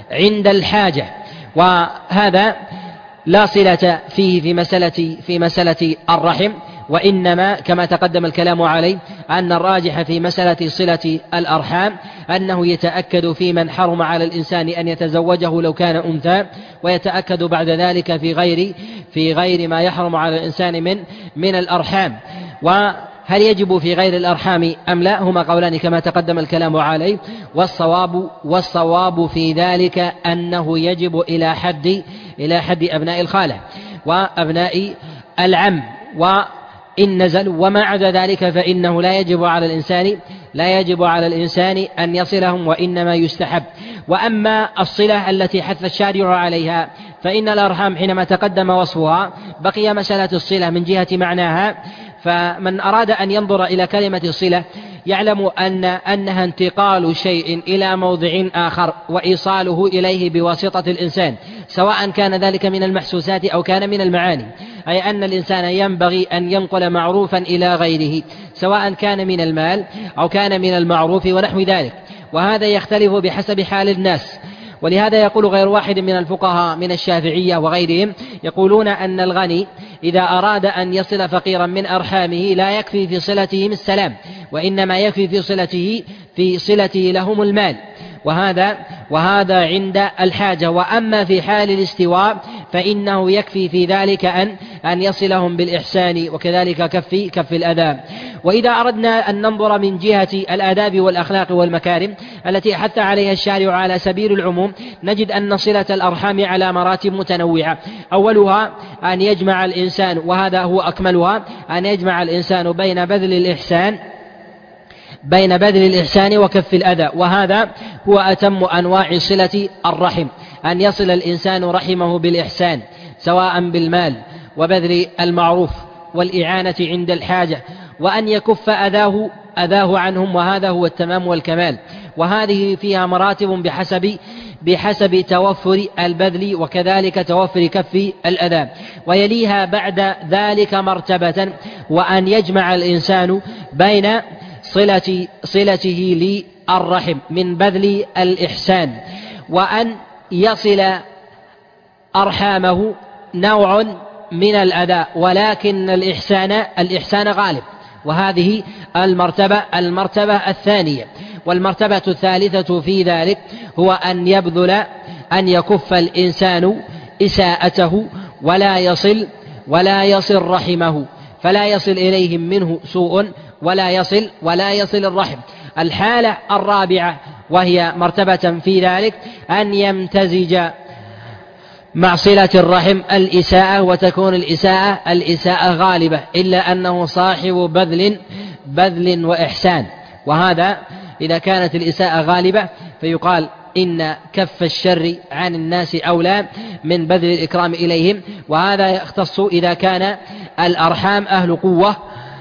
عند الحاجة. وهذا لا صلة فيه في مسألة في مسألة الرحم، وإنما كما تقدم الكلام عليه أن الراجح في مسألة صلة الأرحام أنه يتأكد في من حرم على الإنسان أن يتزوجه لو كان أنثى، ويتأكد بعد ذلك في غير في غير ما يحرم على الإنسان من من الأرحام. وهل يجب في غير الأرحام أم لا؟ هما قولان كما تقدم الكلام عليه، والصواب والصواب في ذلك أنه يجب إلى حد إلى حد أبناء الخالة وأبناء العم، وإن نزلوا وما عدا ذلك فإنه لا يجب على الإنسان لا يجب على الإنسان أن يصلهم، وإنما يستحب. وأما الصلة التي حث الشارع عليها فإن الأرحام حينما تقدم وصفها بقي مسألة الصلة من جهة معناها. فمن أراد أن ينظر إلى كلمة الصلة يعلم أن أنها انتقال شيء إلى موضع آخر وإيصاله إليه بواسطة الإنسان، سواء كان ذلك من المحسوسات أو كان من المعاني، أي أن الإنسان ينبغي أن ينقل معروفا إلى غيره، سواء كان من المال أو كان من المعروف ونحو ذلك، وهذا يختلف بحسب حال الناس. ولهذا يقول غير واحد من الفقهاء من الشافعية وغيرهم يقولون أن الغني إذا أراد أن يصل فقيرا من أرحامه لا يكفي في صلتهم السلام، وإنما يكفي في صلته في صلته لهم المال، وهذا وهذا عند الحاجة. وأما في حال الاستواء فإنه يكفي في ذلك أن أن يصلهم بالإحسان، وكذلك كف كف الأذى. وإذا أردنا أن ننظر من جهة الآداب والأخلاق والمكارم التي حث عليها الشارع على سبيل العموم نجد أن صلة الأرحام على مراتب متنوعة. أولها أن يجمع الإنسان، وهذا هو أكملها، أن يجمع الإنسان بين بذل الإحسان بين بذل الإحسان وكف الأذى، وهذا هو أتم أنواع صلة الرحم، أن يصل الإنسان رحمه بالإحسان سواء بالمال وبذل المعروف والإعانة عند الحاجة، وأن يكف أذاه أذاه عنهم، وهذا هو التمام والكمال. وهذه فيها مراتب بحسب بحسب توفر البذل وكذلك توفر كف الأذى. ويليها بعد ذلك مرتبة وأن يجمع الإنسان بين صلة صلته للرحم من بذل الإحسان وأن يصل أرحامه نوع من الأذى، ولكن الإحسان الإحسان غالب، وهذه المرتبة المرتبة الثانية. والمرتبة الثالثة في ذلك هو أن يبذل أن يكف الإنسان إساءته ولا يصل ولا يصل رحمه، فلا يصل إليهم منه سوء ولا يصل ولا يصل الرحم. الحالة الرابعة وهي مرتبة في ذلك أن يمتزج مع صلة الرحم الإساءة، وتكون الإساءة الإساءة غالبة، إلا أنه صاحب بذل بذل وإحسان. وهذا إذا كانت الإساءة غالبة فيقال إن كف الشر عن الناس أولى من بذل الإكرام إليهم، وهذا يختص إذا كان الأرحام أهل قوة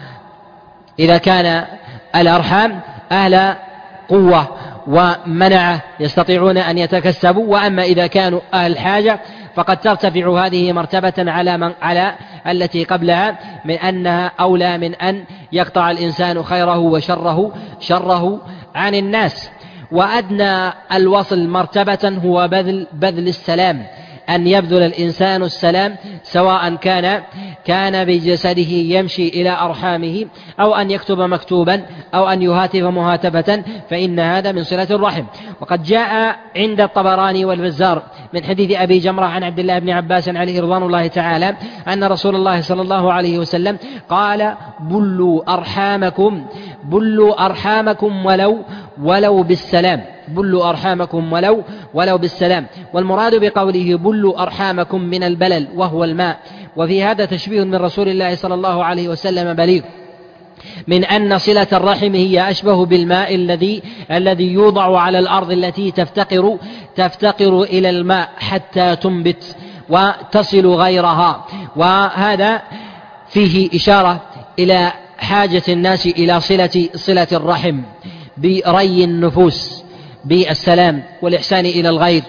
إذا كان الأرحام أهل قوة ومنعة يستطيعون أن يتكسبوا. وأما إذا كانوا أهل حاجة فقد ترتفع هذه مرتبة على من على التي قبلها، من أنها أولى من أن يقطع الإنسان خيره وشره شره عن الناس. وأدنى الوصل مرتبة هو بذل بذل السلام، أن يبذل الإنسان السلام سواء كان كان بجسده يمشي إلى أرحامه أو أن يكتب مكتوبا أو أن يهاتف مهاتفة، فإن هذا من صلة الرحم. وقد جاء عند الطبراني والبزار من حديث أبي جمرة عن عبد الله بن عباس عليه رضوان الله تعالى أن رسول الله صلى الله عليه وسلم قال: بلوا أرحامكم بلوا أرحامكم ولو ولو بالسلام بلوا أرحامكم ولو ولو بالسلام. والمراد بقوله بلوا أرحامكم من البلل وهو الماء، وفي هذا تشبيه من رسول الله صلى الله عليه وسلم بليغ من أن صلة الرحم هي أشبه بالماء الذي الذي يوضع على الأرض التي تفتقر تفتقر إلى الماء حتى تنبت وتصل غيرها. وهذا فيه إشارة إلى حاجة الناس إلى صلة صلة الرحم بري النفوس بالسلام والإحسان إلى الغير،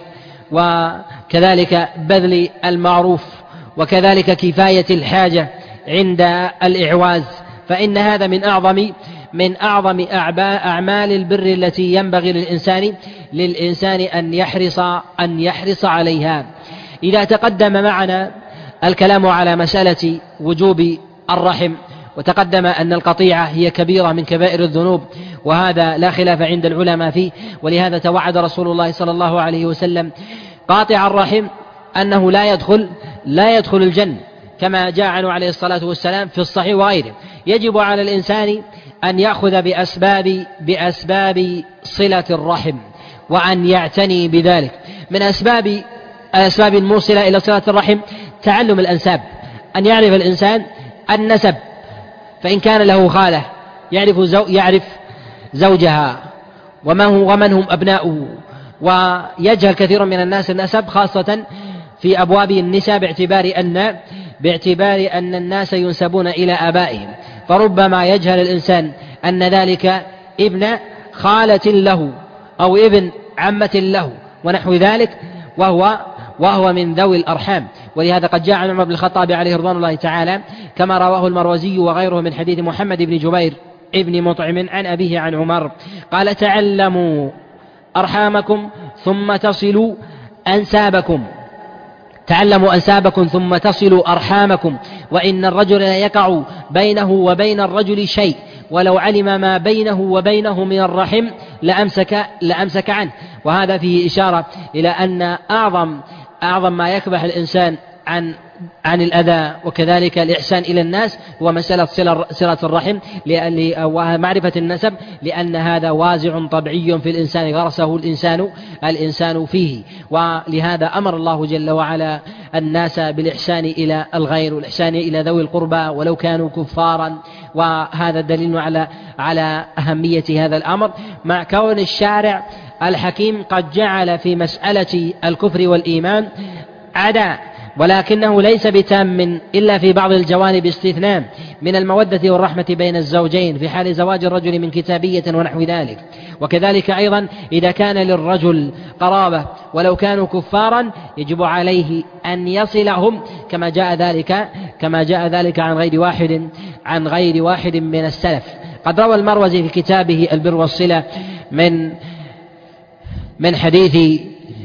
وكذلك بذل المعروف، وكذلك كفاية الحاجة عند الإعواز، فإن هذا من أعظم من أعظم أعمال البر التي ينبغي للإنسان للإنسان أن يحرص أن يحرص عليها. إذا تقدم معنا الكلام على مسألة وجوب الرحم، وتقدم أن القطيعة هي كبيرة من كبائر الذنوب، وهذا لا خلاف عند العلماء فيه، ولهذا توعد رسول الله صلى الله عليه وسلم قاطع الرحم أنه لا يدخل لا يدخل الجنة، كما جاء عنه عليه الصلاة والسلام في الصحيح وغيره. يجب على الإنسان أن يأخذ بأسباب بأسباب صلة الرحم، وأن يعتني بذلك. من أسباب الأسباب الموصلة إلى صلة الرحم تعلم الأنساب، أن يعرف الإنسان النسب، فإن كان له خالة يعرف زو يعرف زوجها ومن هو ومن هم أبناؤه. ويجهل كثير من الناس النسب، خاصة في أبواب النساء، باعتبار أن باعتبار أن الناس ينسبون إلى آبائهم، فربما يجهل الإنسان أن ذلك ابن خالة له أو ابن عمة له ونحو ذلك، وهو وهو من ذوي الأرحام. ولهذا قد جاء عن عمر بن الخطاب عليه رضوان الله تعالى كما رواه المروزي وغيره من حديث محمد بن جبير ابن مطعم عن أبيه عن عمر قال: تعلموا أرحامكم ثم تصلوا أنسابكم تعلموا أنسابكم ثم تصلوا أرحامكم، وإن الرجل لا يقع بينه وبين الرجل شيء، ولو علم ما بينه وبينه من الرحم لأمسك, لأمسك عنه. وهذا فيه إشارة إلى أن أعظم, أعظم ما يكبح الإنسان عن عن الأذى وكذلك الإحسان إلى الناس هو مسألة صلة الرحم ومعرفة النسب، لأن هذا وازع طبيعي في الإنسان غرسه الإنسان الإنسان فيه. ولهذا أمر الله جل وعلا الناس بالإحسان إلى الغير والإحسان إلى ذوي القربى ولو كانوا كفارا، وهذا دليل على على أهمية هذا الأمر، مع كون الشارع الحكيم قد جعل في مسألة الكفر والإيمان عداء، ولكنه ليس بتام إلا في بعض الجوانب استثناء من المودة والرحمة بين الزوجين في حال زواج الرجل من كتابية ونحو ذلك. وكذلك أيضا إذا كان للرجل قرابة ولو كانوا كفارا يجب عليه أن يصلهم، كما جاء ذلك كما جاء ذلك عن غير واحد عن غير واحد من السلف. قد روى المروزي في كتابه البر والصلة من من حديث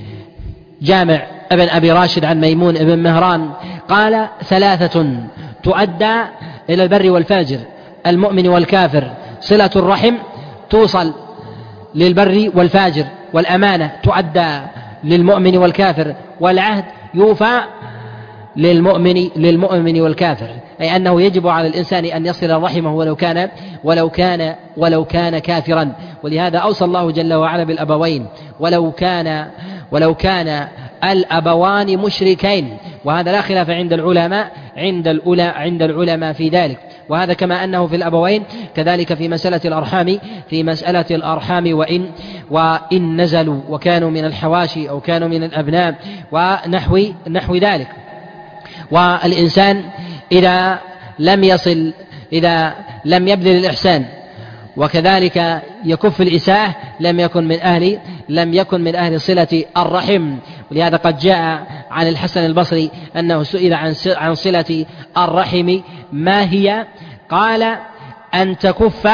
جامع ابن أبي راشد عن ميمون ابن مهران قال: ثلاثة تؤدى إلى البر والفاجر، المؤمن والكافر، صلة الرحم توصل للبر والفاجر، والأمانة تؤدى للمؤمن والكافر، والعهد يوفى للمؤمن للمؤمن والكافر. أي أنه يجب على الإنسان أن يصل رحمه ولو كان ولو كان ولو كان كافرا. ولهذا أوصى الله جل وعلا بالأبوين ولو كان ولو كان الأبوان مشركين، وهذا لا خلاف عند العلماء عند الأولى عند العلماء في ذلك. وهذا كما أنه في الأبوين كذلك في مسألة الأرحام في مسألة الأرحام وإن وإن نزلوا وكانوا من الحواشي أو كانوا من الأبناء ونحو نحو ذلك. والإنسان إذا لم يصل إذا لم يبذل الإحسان وكذلك يكف الإساءة لم يكن من أهل لم يكن من أهل صلة الرحم. ولهذا قد جاء عن الحسن البصري أنه سئل عن عن صلة الرحم ما هي؟ قال: أن تكف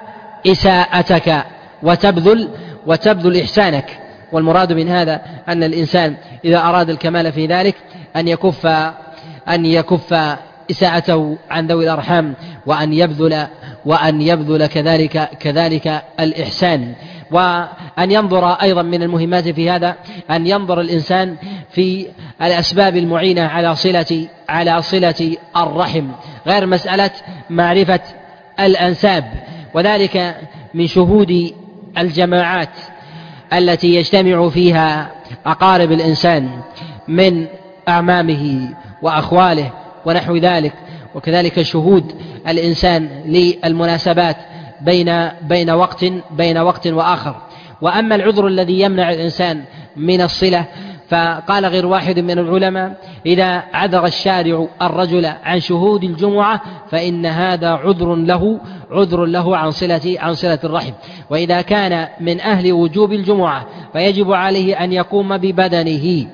إساءتك وتبذل وتبذل إحسانك. والمراد من هذا أن الإنسان إذا أراد الكمال في ذلك أن يكف أن يكف إساءته عن ذوي الأرحام وأن يبذل وأن يبذل كذلك كذلك الإحسان. وأن ينظر أيضا من المهمات في هذا أن ينظر الإنسان في الأسباب المعينة على صلة على صلة الرحم، غير مسألة معرفة الأنساب، وذلك من شهود الجماعات التي يجتمع فيها أقارب الإنسان من أعمامه وأخواله ونحو ذلك، وكذلك شهود الإنسان للمناسبات بين بين وقت بين وقت وآخر. وأما العذر الذي يمنع الإنسان من الصلة فقال غير واحد من العلماء: إذا عذر الشارع الرجل عن شهود الجمعة فإن هذا عذر له عذر له عن صلة عن صلة الرحم. وإذا كان من أهل وجوب الجمعة فيجب عليه أن يقوم ببدنه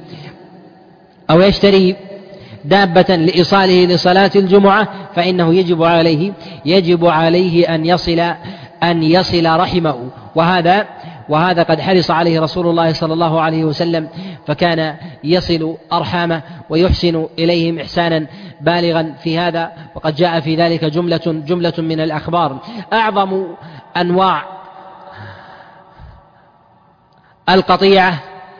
أو يشتري دابة لإيصاله لصلاة الجمعة، فإنه يجب عليه يجب عليه أن يصل أن يصل رحمه، وهذا وهذا قد حرص عليه رسول الله صلى الله عليه وسلم، فكان يصل أرحامه ويحسن إليهم إحسانا بالغا في هذا، وقد جاء في ذلك جملة جملة من الأخبار. أعظم أنواع القطيعة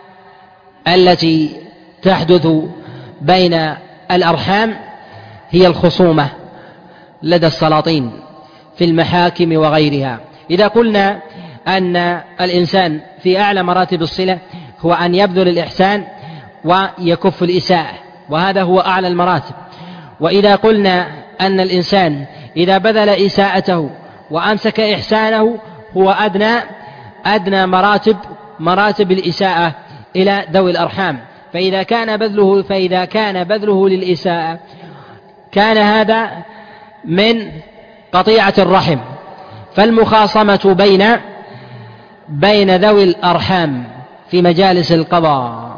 التي تحدث بين الأرحام هي الخصومة لدى السلاطين في المحاكم وغيرها. إذا قلنا أن الإنسان في أعلى مراتب الصلة هو أن يبذل الإحسان ويكف الإساءة، وهذا هو أعلى المراتب. وإذا قلنا أن الإنسان إذا بذل إساءته وأمسك إحسانه هو أدنى أدنى مراتب مراتب الإساءة إلى ذوي الأرحام، فإذا كان بذله فإذا كان بذله للإساءة كان هذا من قطيعة الرحم. فالمخاصمة بين بين ذوي الأرحام في مجالس القضاء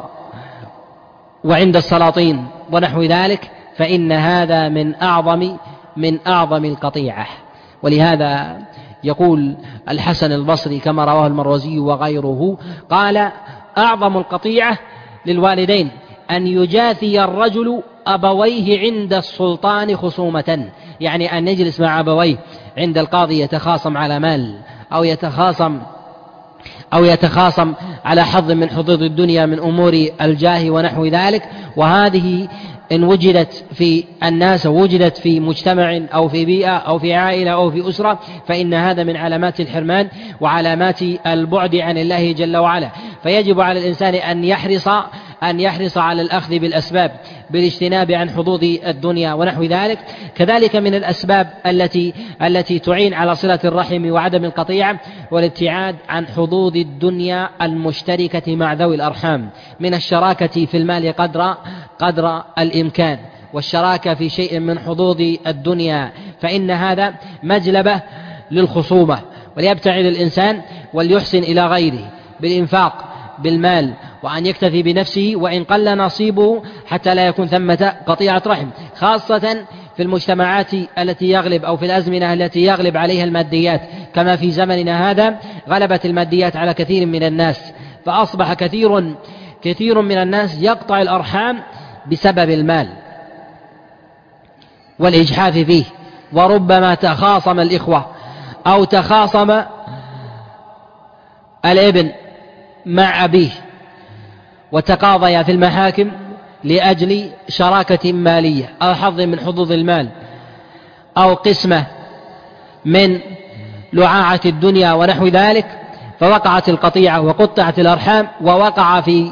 وعند السلاطين ونحو ذلك فإن هذا من أعظم من أعظم القطيعة. ولهذا يقول الحسن البصري كما رواه المروزي وغيره قال: أعظم القطيعة للوالدين أن يجاثي الرجل أبويه عند السلطان خصومة، يعني أن يجلس مع أبويه عند القاضي يتخاصم على مال أو يتخاصم أو يتخاصم على حظ من حظوظ الدنيا من أمور الجاه ونحو ذلك. وهذه إن وجدت في الناس ووجدت في مجتمع أو في بيئة أو في عائلة أو في أسرة فإن هذا من علامات الحرمان وعلامات البعد عن الله جل وعلا. فيجب على الإنسان أن يحرص أن يحرص على الأخذ بالأسباب بالاجتناب عن حظوظ الدنيا ونحو ذلك. كذلك من الأسباب التي التي تعين على صلة الرحم وعدم القطيعة والابتعاد عن حظوظ الدنيا المشتركة مع ذوي الأرحام من الشراكة في المال قدر قدر الإمكان، والشراكة في شيء من حظوظ الدنيا، فإن هذا مجلبة للخصومة. وليبتعد الإنسان وليحسن إلى غيره بالإنفاق بالمال، وأن يكتفي بنفسه وإن قل نصيبه حتى لا يكون ثمة قطيعة رحم، خاصة في المجتمعات التي يغلب أو في الأزمنة التي يغلب عليها الماديات، كما في زمننا هذا غلبت الماديات على كثير من الناس، فأصبح كثير كثير من الناس يقطع الأرحام بسبب المال والإجحاف فيه. وربما تخاصم الإخوة أو تخاصم الابن مع أبيه وتقاضيا في المحاكم لأجل شراكة مالية أو حظ من حظوظ المال أو قسمة من لعاعة الدنيا ونحو ذلك، فوقعت القطيعة وقطعت الأرحام ووقع في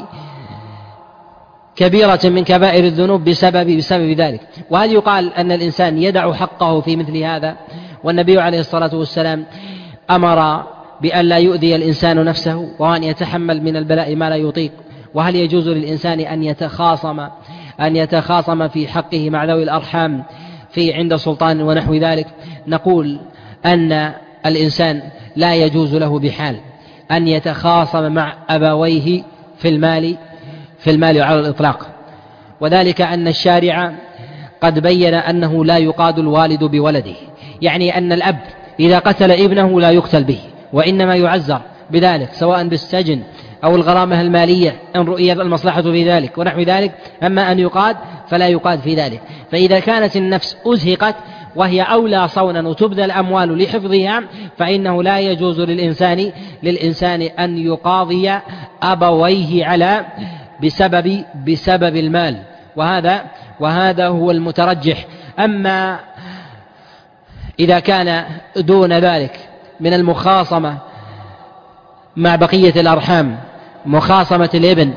كبيرة من كبائر الذنوب بسبب بسبب ذلك. وهل يقال أن الإنسان يدع حقه في مثل هذا؟ والنبي عليه الصلاة والسلام أمر بأن لا يؤذي الإنسان نفسه وأن يتحمل من البلاء ما لا يطيق. وهل يجوز للإنسان أن يتخاصم أن يتخاصم في حقه مع ذوي الأرحام في عند سلطان ونحو ذلك؟ نقول أن الإنسان لا يجوز له بحال أن يتخاصم مع أبويه في المال في المال على الإطلاق، وذلك أن الشارع قد بين أنه لا يقاد الوالد بولده، يعني أن الأب إذا قتل ابنه لا يقتل به وإنما يعزر بذلك سواء بالسجن أو الغرامة المالية إن رؤيت المصلحة في ذلك ونحو ذلك. أما أن يقاد فلا يقاد في ذلك. فإذا كانت النفس أزهقت وهي أولى صونا وتبذل الأموال لحفظها فإنه لا يجوز للإنسان للإنسان أن يقاضي أبويه على بسبب بسبب المال، وهذا وهذا هو المترجح. أما إذا كان دون ذلك من المخاصمة مع بقية الأرحام، مخاصمة الابن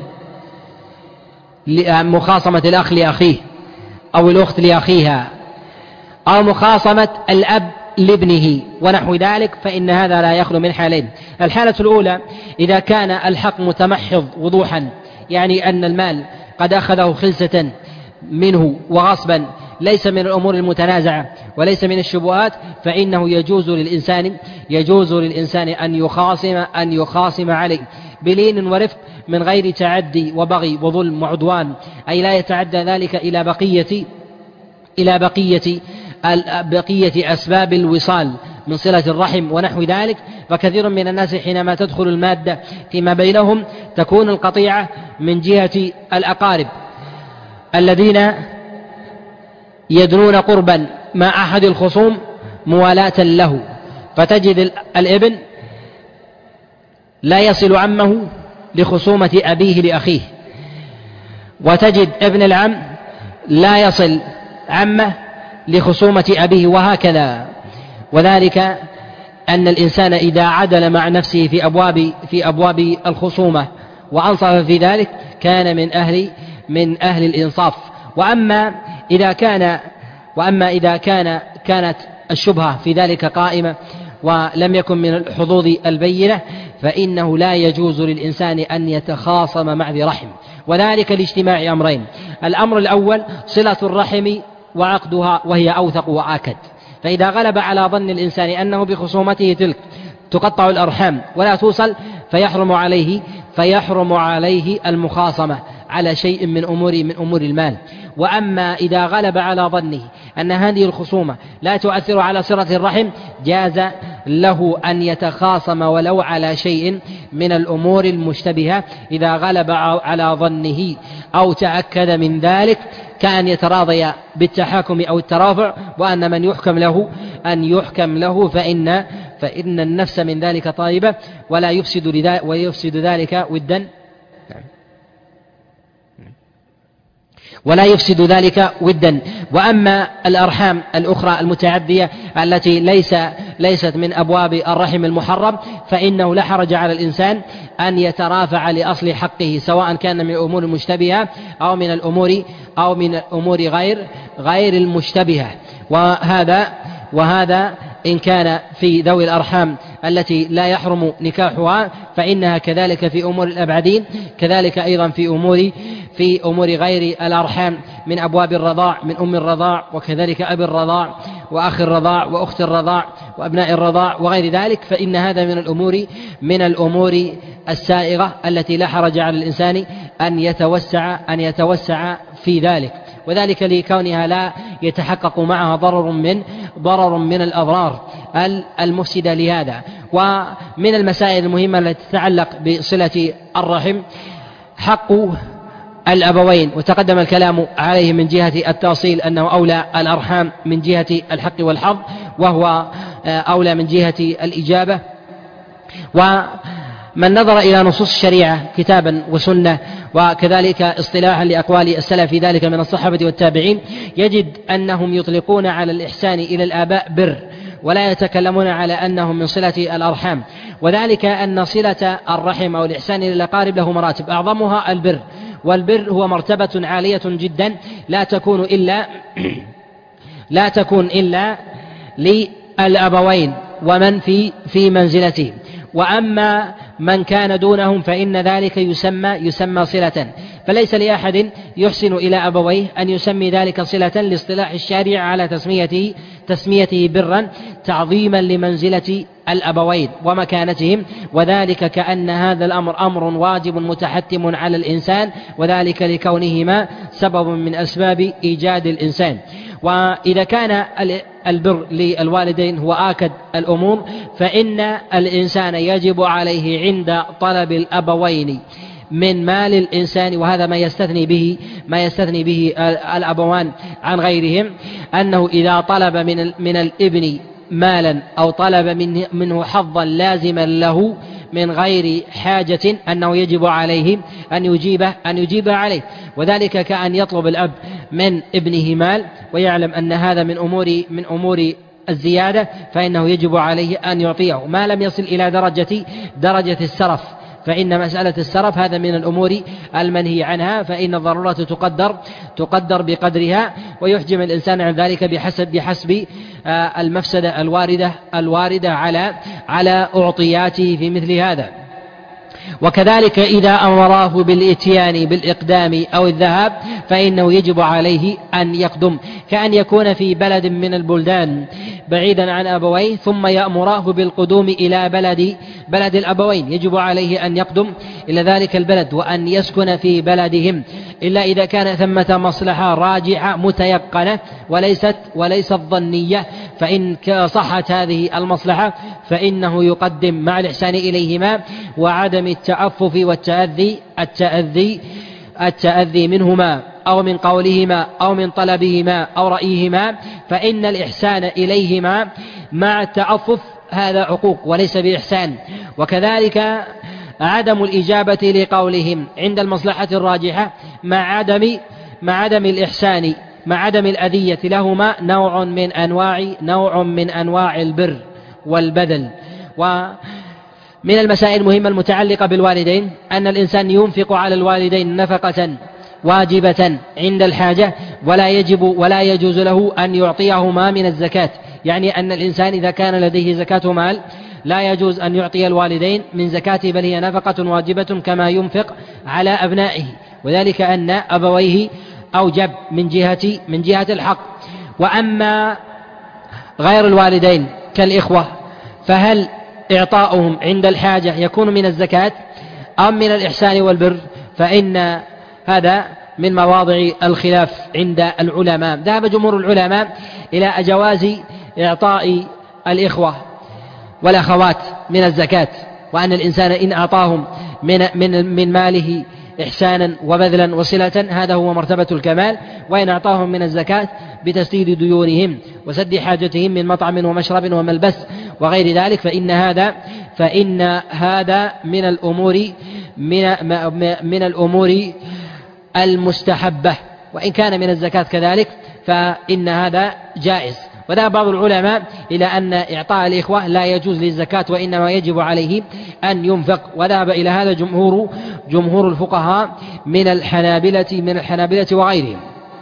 مخاصمة الأخ لأخيه أو الأخت لأخيها أو مخاصمة الأب لابنه ونحو ذلك، فإن هذا لا يخلو من حالين. الحالة الأولى إذا كان الحق متمحض وضوحا، يعني أن المال قد أخذه خلسة منه وغصبا ليس من الأمور المتنازعة وليس من الشبهات، فإنه يجوز للإنسان يجوز للإنسان أن يخاصم أن يخاصم عليه بلين ورفق من غير تعدي وبغي وظلم وعدوان، أي لا يتعدى ذلك إلى بقية إلى بقية بقية أسباب الوصال من صلة الرحم ونحو ذلك، فكثير من الناس حينما تدخل المادة فيما بينهم تكون القطيعة من جهة الأقارب الذين يدنون قربا مع أحد الخصوم موالاة له، فتجد الابن لا يصل عمه لخصومة أبيه لأخيه، وتجد ابن العم لا يصل عمه لخصومة أبيه، وهكذا. وذلك أن الإنسان إذا عدل مع نفسه في أبواب في أبواب الخصومة وأنصف في ذلك كان من أهل من أهل الإنصاف. وأما إذا كان وأما إذا كان كانت الشبهة في ذلك قائمة ولم يكن من الحظوظ البينة فإنه لا يجوز للإنسان أن يتخاصم مع ذي رحم، وذلك لاجتماع أمرين: الأمر الأول صلة الرحم وعقدها وهي أوثق وآكد، فإذا غلب على ظن الإنسان أنه بخصومته تلك تقطع الأرحام ولا توصل فيحرم عليه فيحرم عليه المخاصمة على شيء من أمور من أمور المال. وأما إذا غلب على ظنه أن هذه الخصومة لا تؤثر على صلة الرحم جاز له أن يتخاصم ولو على شيء من الأمور المشتبهة إذا غلب على ظنه أو تأكد من ذلك، كأن يتراضي بالتحاكم أو الترافع، وأن من يحكم له أن يحكم له فإن فإن النفس من ذلك طيبة ولا يفسد لذلك ويفسد ذلك ودا ولا يفسد ذلك ودا. وأما الأرحام الأخرى المتعدية التي ليس ليست من أبواب الرحم المحرم فإنه لا حرج على الإنسان أن يترافع لأصل حقه، سواء كان من الأمور المشتبهة أو من الأمور أو من الأمور غير غير المشتبهة. وهذا وهذا إن كان في ذوي الأرحام التي لا يحرم نكاحها فإنها كذلك في أمور الأبعدين، كذلك أيضا في أمور في أمور غير الأرحام من أبواب الرضاع، من أم الرضاع وكذلك أبي الرضاع وأخي الرضاع وأخت الرضاع وأبناء الرضاع وغير ذلك، فإن هذا من الأمور من الأمور السائغة التي لا حرج على الإنسان أن يتوسع أن يتوسع في ذلك، وذلك لكونها لا يتحقق معها ضرر من ضرر من الأضرار المفسدة لهذا. ومن المسائل المهمة التي تتعلق بصلة الرحم حق الأبوين، وتقدم الكلام عليه من جهة التأصيل أنه أولى الأرحام من جهة الحق والحظ، وهو أولى من جهة الإجابة. ومن نظر إلى نصوص الشريعة كتابا وسنة وكذلك اصطلاحا لأقوال السلف في ذلك من الصحابة والتابعين يجد أنهم يطلقون على الإحسان إلى الآباء بر، ولا يتكلمون على أنهم من صلة الأرحام، وذلك أن صلة الرحم أو الإحسان إلى الأقارب له مراتب أعظمها البر، والبر هو مرتبة عالية جدا لا تكون إلا لا تكون إلا للأبوين ومن في في منزلته. وأما من كان دونهم فإن ذلك يسمى يسمى صلة، فليس لأحد يحسن إلى أبويه أن يسمي ذلك صلة لاصطلاح الشارع على تسميته تسميته برا تعظيما لمنزلة الأبوين ومكانتهم، وذلك كأن هذا الأمر أمر واجب متحتم على الإنسان، وذلك لكونهما سبب من أسباب إيجاد الإنسان. وإذا كان البر للوالدين هو آكد الأمور فإن الإنسان يجب عليه عند طلب الأبوين من مال الإنسان، وهذا ما يستثني به ما يستثني به الأبوان عن غيرهم، أنه إذا طلب من من الابن مالا أو طلب منه, منه حظا لازما له من غير حاجة أنه يجب عليه أن يجيبه أن يجيبه عليه، وذلك كأن يطلب الأب من ابنه مال ويعلم أن هذا من أمور من أمور الزيادة فإنه يجب عليه أن يعطيه ما لم يصل إلى درجة درجة السرف، فإن مسألة السرف هذا من الأمور المنهي عنها، فإن الضرورة تقدر تقدر بقدرها، ويحجم الإنسان عن ذلك بحسب بحسب المفسدة الواردة الواردة على على أعطياته في مثل هذا. وكذلك إذا أمراه بالإتيان بالإقدام أو الذهاب فإنه يجب عليه أن يقدم، كأن يكون في بلد من البلدان بعيدا عن أبويه ثم يأمراه بالقدوم إلى بلد بلد الأبوين، يجب عليه أن يقدم إلى ذلك البلد وأن يسكن في بلدهم، إلا إذا كان ثمة مصلحة راجعة متيقنة وليست وليست ظنية، فإن صحت هذه المصلحة فإنه يقدم مع الإحسان إليهما وعدم التعفف والتأذي التأذي التأذي منهما أو من قولهما أو من طلبهما أو رأيهما، فإن الإحسان إليهما مع التعفف هذا عقوق وليس بإحسان. وكذلك عدم الإجابة لقولهم عند المصلحة الراجحة مع عدم مع عدم الإحسان مع عدم الأذية لهما نوع من أنواع نوع من أنواع البر والبذل. ومن المسائل المهمة المتعلقة بالوالدين أن الإنسان ينفق على الوالدين نفقة واجبة عند الحاجة، ولا يجب ولا يجوز له أن يعطيهما من الزكاة، يعني أن الإنسان إذا كان لديه زكاة مال لا يجوز أن يعطي الوالدين من زكاته، بل هي نفقة واجبة كما ينفق على أبنائه، وذلك أن أبويه أوجب من جهة من جهة الحق. وأما غير الوالدين كالإخوة فهل إعطاؤهم عند الحاجة يكون من الزكاة أم من الإحسان والبر؟ فإن هذا من مواضع الخلاف عند العلماء. ذهب جمهور العلماء إلى جواز إعطاء الإخوة والأخوات من الزكاة، وأن الإنسان إن أعطاهم من من من ماله إحسانا وبذلا وصلة هذا هو مرتبة الكمال، وإن أعطاهم من الزكاة بتسديد ديونهم وسد حاجتهم من مطعم ومشرب وملبس وغير ذلك فإن هذا فإن هذا من الأمور من من الأمور المستحبة، وإن كان من الزكاة كذلك فإن هذا جائز. وذهب بعض العلماء إلى أن إعطاء الإخوة لا يجوز للزكاة وإنما يجب عليه أن ينفق، وذهب إلى هذا جمهور جمهور الفقهاء من الحنابلة من الحنابلة وغيرهم.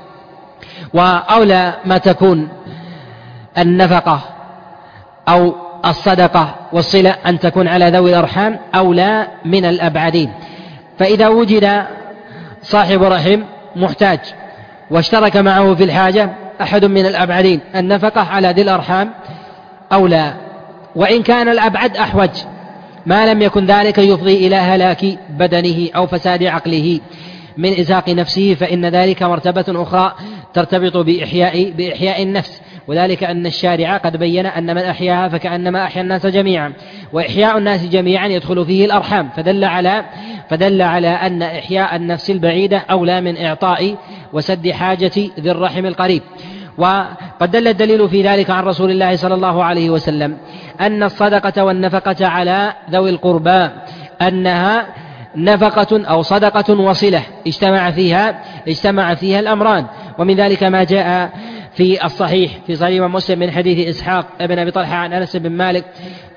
وأولى ما تكون النفقة أو الصدقة والصلة أن تكون على ذوي الأرحام أولى من الأبعدين. فإذا وجد صاحب رحم محتاج واشترك معه في الحاجة أحد من الأبعدين النفقة على ذي الأرحام أولى، وإن كان الأبعد أحوج ما لم يكن ذلك يفضي إلى هلاك بدنه أو فساد عقله من إزاق نفسه، فإن ذلك مرتبة أخرى ترتبط بإحياء, بإحياء النفس، وذلك أن الشارع قد بين أن من أحياها فكأنما أحيا الناس جميعا، وإحياء الناس جميعا يدخل فيه الأرحام، فدل على فدل على أن إحياء النفس البعيدة أولى من إعطاء وسد حاجة ذي الرحم القريب. وقد دل الدليل في ذلك عن رسول الله صلى الله عليه وسلم أن الصدقة والنفقة على ذوي القربى أنها نفقة أو صدقة وصلة اجتمع فيها اجتمع فيها الأمران. ومن ذلك ما جاء في الصحيح في صحيح مسلم من حديث إسحاق ابن أبي طلحة عن أنس بن مالك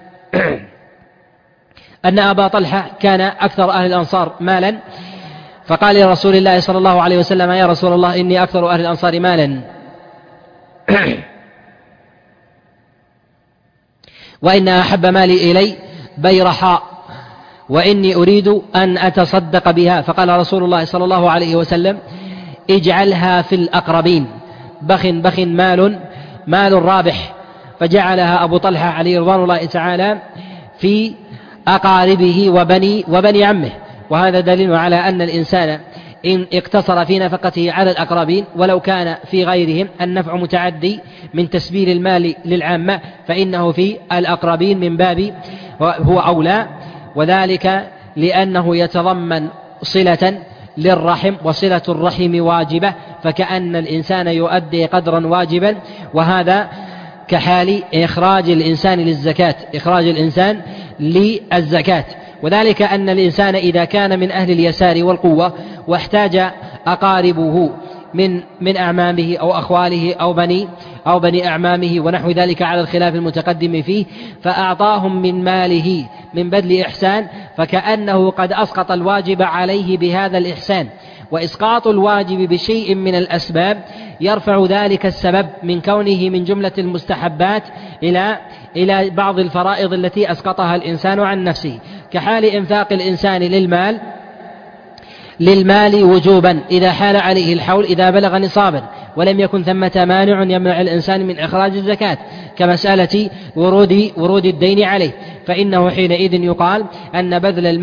أن أبا طلحة كان أكثر أهل الأنصار مالا، فقال لرسول الله صلى الله عليه وسلم: يا رسول الله إني أكثر أهل الأنصار مالا وإن أحب مالي إلي بيرحاء وإني أريد أن أتصدق بها. فقال رسول الله صلى الله عليه وسلم: اجعلها في الأقربين، بخ بخ مال مال رابح. فجعلها أبو طلحة عليه رضوان الله تعالى في أقاربه وبني وبني عمه. وهذا دليل على أن الإنسان إن اقتصر في نفقته على الأقربين ولو كان في غيرهم النفع متعدي من تسبيل المال للعامة فإنه في الأقربين من باب هو أولى، وذلك لأنه يتضمن صلة للرحم، وصلة الرحم واجبة، فكأن الإنسان يؤدي قدرا واجبا، وهذا كحال إخراج الإنسان للزكاة إخراج الإنسان للزكاة. وذلك أن الإنسان إذا كان من أهل اليسار والقوة واحتاج أقاربه من من أعمامه أو أخواله أو بني أو بني أعمامه ونحو ذلك على الخلاف المتقدم فيه، فأعطاهم من ماله من بذل إحسان، فكأنه قد أسقط الواجب عليه بهذا الإحسان. وإسقاط الواجب بشيء من الأسباب يرفع ذلك السبب من كونه من جملة المستحبات إلى إلى بعض الفرائض التي أسقطها الإنسان عن نفسه، كحال إنفاق الإنسان للمال للمال وجوبا إذا حال عليه الحول إذا بلغ نصابا ولم يكن ثمة مانع يمنع الإنسان من إخراج الزكاة كمسألة ورود ورود الدين عليه، فإنه حينئذ يقال أن بذل المال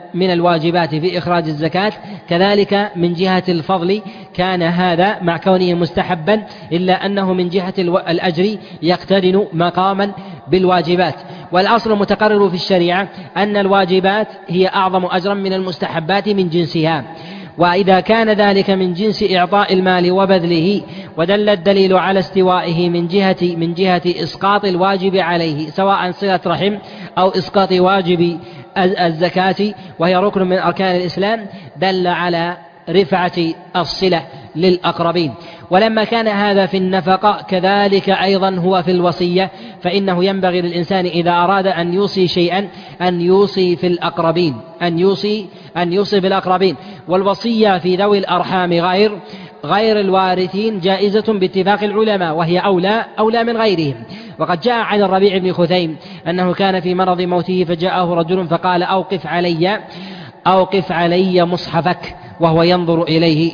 من الواجبات في إخراج الزكاة، كذلك من جهة الفضل كان هذا مع كونه مستحبا، إلا أنه من جهة الأجر يقترن مقاما بالواجبات. والأصل المتقرر في الشريعة أن الواجبات هي أعظم أجرا من المستحبات من جنسها، وإذا كان ذلك من جنس إعطاء المال وبذله ودل الدليل على استوائه من جهة من جهة إسقاط الواجب عليه سواء صلة رحم أو إسقاط واجب الزكاة وهي ركن من أركان الإسلام، دل على رفعة الصلة للأقربين. ولما كان هذا في النفقة كذلك أيضا هو في الوصية، فإنه ينبغي للإنسان إذا أراد أن يوصي شيئا أن يوصي في الأقربين أن يوصي أن يوصي بالأقربين. والوصية في ذوي الأرحام غير غير الوارثين جائزة باتفاق العلماء، وهي أولى أولى من غيرهم. وقد جاء عن الربيع بن خثيم أنه كان في مرض موته فجاءه رجل فقال أوقف علي أوقف علي مصحفك وهو ينظر إليه،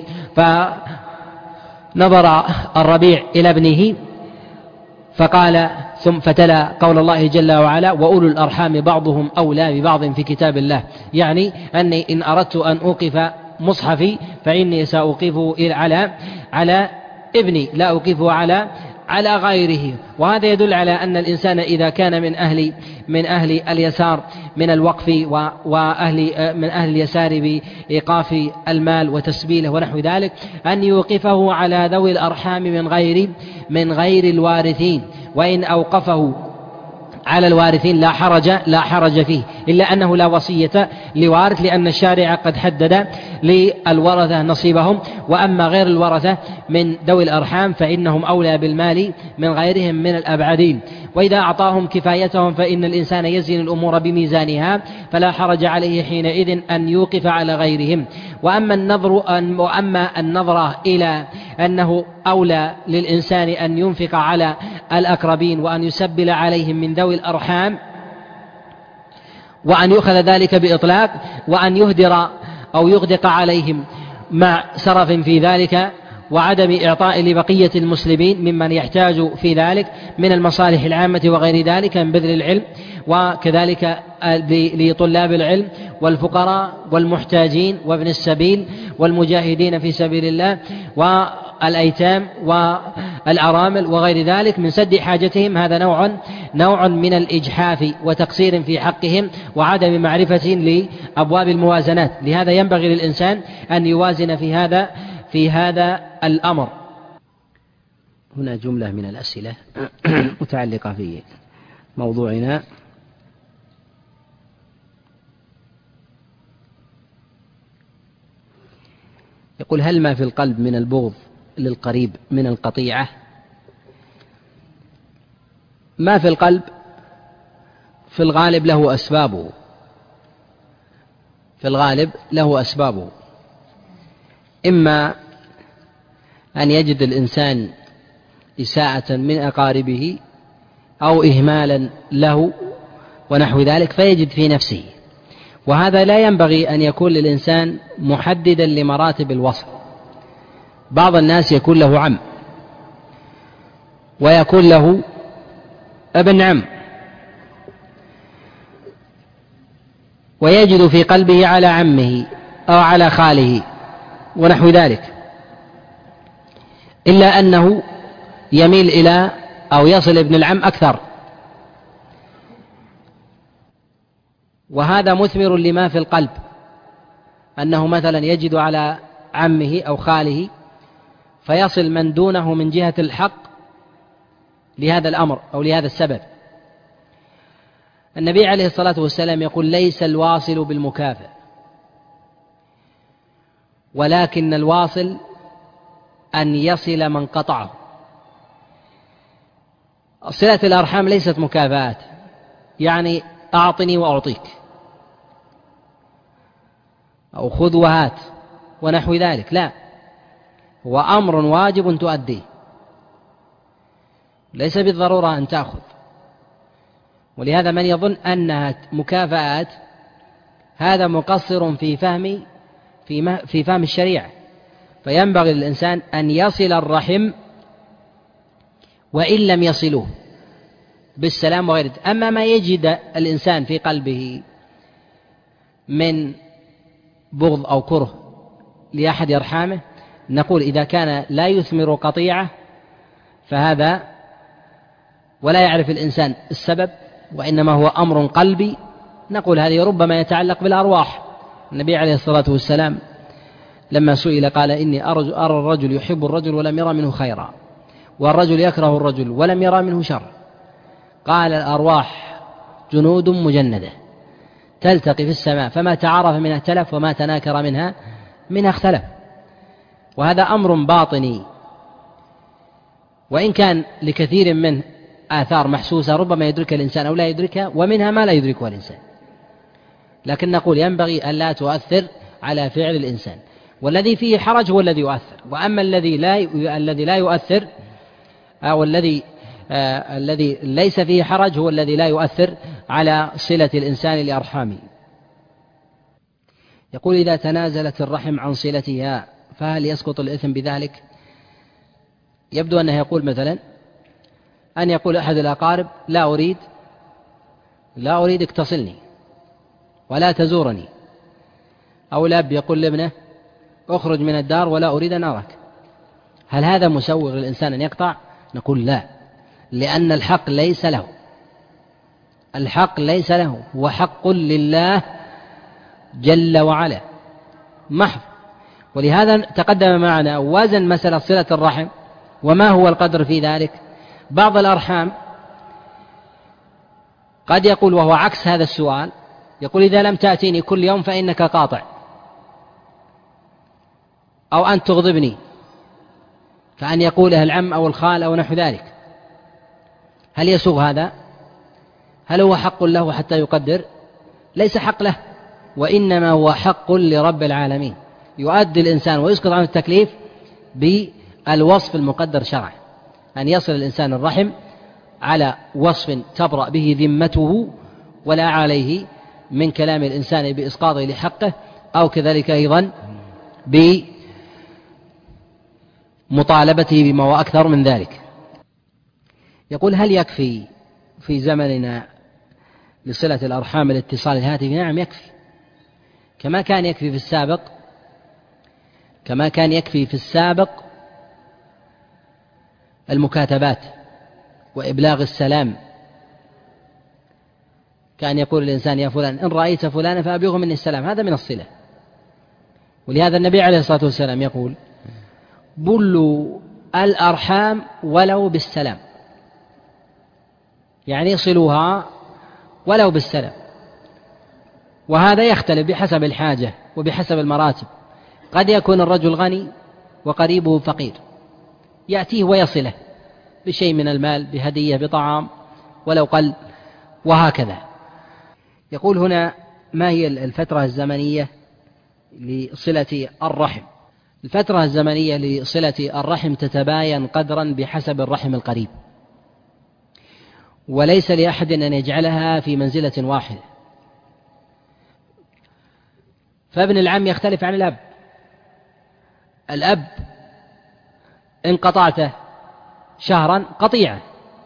فنظر الربيع إلى ابنه فقال ثم فتلا قول الله جل وعلا وأولو الأرحام بعضهم أولى ببعض في كتاب الله، يعني أني إن أردت أن أوقف مصحفي فإني سأوقفه على على ابني لا أوقفه على على غيره. وهذا يدل على أن الإنسان إذا كان من أهل من أهل اليسار من الوقف وأهل من أهل اليسار بإيقاف المال وتسبيله ونحو ذلك أن يوقفه على ذوي الأرحام من غير من غير الوارثين، وإن أوقفه على الوارثين لا حرج لا حرج فيه، إلا أنه لا وصية لوارث لأن الشارع قد حدد للورثة نصيبهم، وأما غير الورثة من ذوي الأرحام فإنهم أولى بالمال من غيرهم من الأبعدين. وإذا أعطاهم كفايتهم فإن الإنسان يزن الأمور بميزانها فلا حرج عليه حينئذ أن يوقف على غيرهم. وأما النظر وأما النظرة إلى أنه أولى للإنسان أن ينفق على الأقربين وأن يسبل عليهم من ذوي الأرحام وأن يؤخذ ذلك بإطلاق وأن يهدر أو يغدق عليهم مع سرف في ذلك وعدم إعطاء لبقية المسلمين ممن يحتاج في ذلك من المصالح العامة وغير ذلك من بذل العلم، وكذلك لطلاب العلم والفقراء والمحتاجين وابن السبيل والمجاهدين في سبيل الله والأيتام والأرامل وغير ذلك من سد حاجتهم. هذا نوع نوع من الإجحاف وتقصير في حقهم وعدم معرفة لأبواب الموازنات. لهذا ينبغي للإنسان أن يوازن في هذا في هذا الأمر. هنا جملة من الأسئلة متعلقة في موضوعنا. يقول هل ما في القلب من البغض للقريب من القطيعة؟ ما في القلب في الغالب له أسبابه في الغالب له أسبابه إما أن يجد الإنسان إساءة من أقاربه أو إهمالا له ونحو ذلك فيجد في نفسه، وهذا لا ينبغي أن يكون للإنسان محددا لمراتب الوصف. بعض الناس يكون له عم ويكون له ابن عم ويجد في قلبه على عمه أو على خاله ونحو ذلك، إلا أنه يميل إلى أو يصل ابن العم أكثر، وهذا مثمر لما في القلب، أنه مثلا يجد على عمه أو خاله فيصل من دونه من جهة الحق لهذا الأمر أو لهذا السبب. النبي عليه الصلاة والسلام يقول ليس الواصل بالمكافئ، ولكن الواصل أن يصل من قطعه. صلة الأرحام ليست مكافآت، يعني أعطني وأعطيك أو خذ وهات ونحو ذلك، لا، هو أمر واجب تؤديه، ليس بالضرورة أن تأخذ. ولهذا من يظن أنها مكافآت هذا مقصر في فهم في فهم الشريعة، فينبغي للإنسان أن يصل الرحم وإن لم يصلوه بالسلام وغيره. أما ما يجد الإنسان في قلبه من بغض أو كره لأحد أرحامه، نقول إذا كان لا يثمر قطيعة فهذا ولا يعرف الإنسان السبب وإنما هو أمر قلبي، نقول هذه ربما يتعلق بالأرواح. النبي عليه الصلاة والسلام لما سئل قال إني أرى الرجل يحب الرجل ولم يرى منه خيرا، والرجل يكره الرجل ولم يرى منه شر. قال الأرواح جنود مجندة تلتقي في السماء، فما تعارف منها ائتلف وما تناكر منها منها اختلف. وهذا أمر باطني، وإن كان لكثير منه آثار محسوسة ربما يدرك الإنسان أو لا يدركها، ومنها ما لا يدركه الإنسان، لكن نقول ينبغي أن لا تؤثر على فعل الإنسان، والذي فيه حرج هو الذي يؤثر. وأما الذي لا الذي لا يؤثر أو الذي آه الذي ليس فيه حرج هو الذي لا يؤثر على صلة الإنسان لأرحامه. يقول إذا تنازلت الرحم عن صلتها فهل يسقط الإثم بذلك؟ يبدو أنه يقول مثلا أن يقول أحد الأقارب لا أريد لا أريدك تصلني ولا تزورني، أو الأب يقول لابنه أخرج من الدار ولا أريد أن أراك. هل هذا مسوغ للإنسان أن يقطع؟ نقول لا، لأن الحق ليس له، الحق ليس له، هو حق لله جل وعلا محض. ولهذا تقدم معنا وزن مسألة صلة الرحم وما هو القدر في ذلك. بعض الأرحام قد يقول وهو عكس هذا السؤال، يقول إذا لم تأتيني كل يوم فإنك قاطع، أو أن تغضبني، كأن يقوله العم أو الخال أو نحو ذلك. هل يسوغ هذا؟ هل هو حق له حتى يقدر؟ ليس حق له، وإنما هو حق لرب العالمين، يؤدي الإنسان ويسقط عنه التكليف بالوصف المقدر شرعا، أن يصل الإنسان الرحم على وصف تبرأ به ذمته ولا عليه من كلام الإنسان بإسقاطه لحقه، أو كذلك أيضا بمطالبته بما هو أكثر من ذلك. يقول هل يكفي في زمننا لصلة الأرحام الاتصال الهاتفي؟ نعم يكفي، كما كان يكفي في السابق كما كان يكفي في السابق المكاتبات وإبلاغ السلام. كان يقول الإنسان يا فلان إن رأيت فلانا فأبلغه مني السلام، هذا من الصلة. ولهذا النبي عليه الصلاة والسلام يقول بلوا الأرحام ولو بالسلام، يعني يصلوها ولو بالسلام. وهذا يختلف بحسب الحاجة وبحسب المراتب. قد يكون الرجل غني وقريبه فقير، يأتيه ويصله بشيء من المال، بهدية، بطعام ولو قل، وهكذا. يقول هنا ما هي الفترة الزمنية لصلة الرحم؟ الفترة الزمنية لصلة الرحم تتباين قدرا بحسب الرحم القريب، وليس لأحد أن يجعلها في منزلة واحدة. فابن العم يختلف عن الأب. الأب إن قطعته شهرا قطيعة،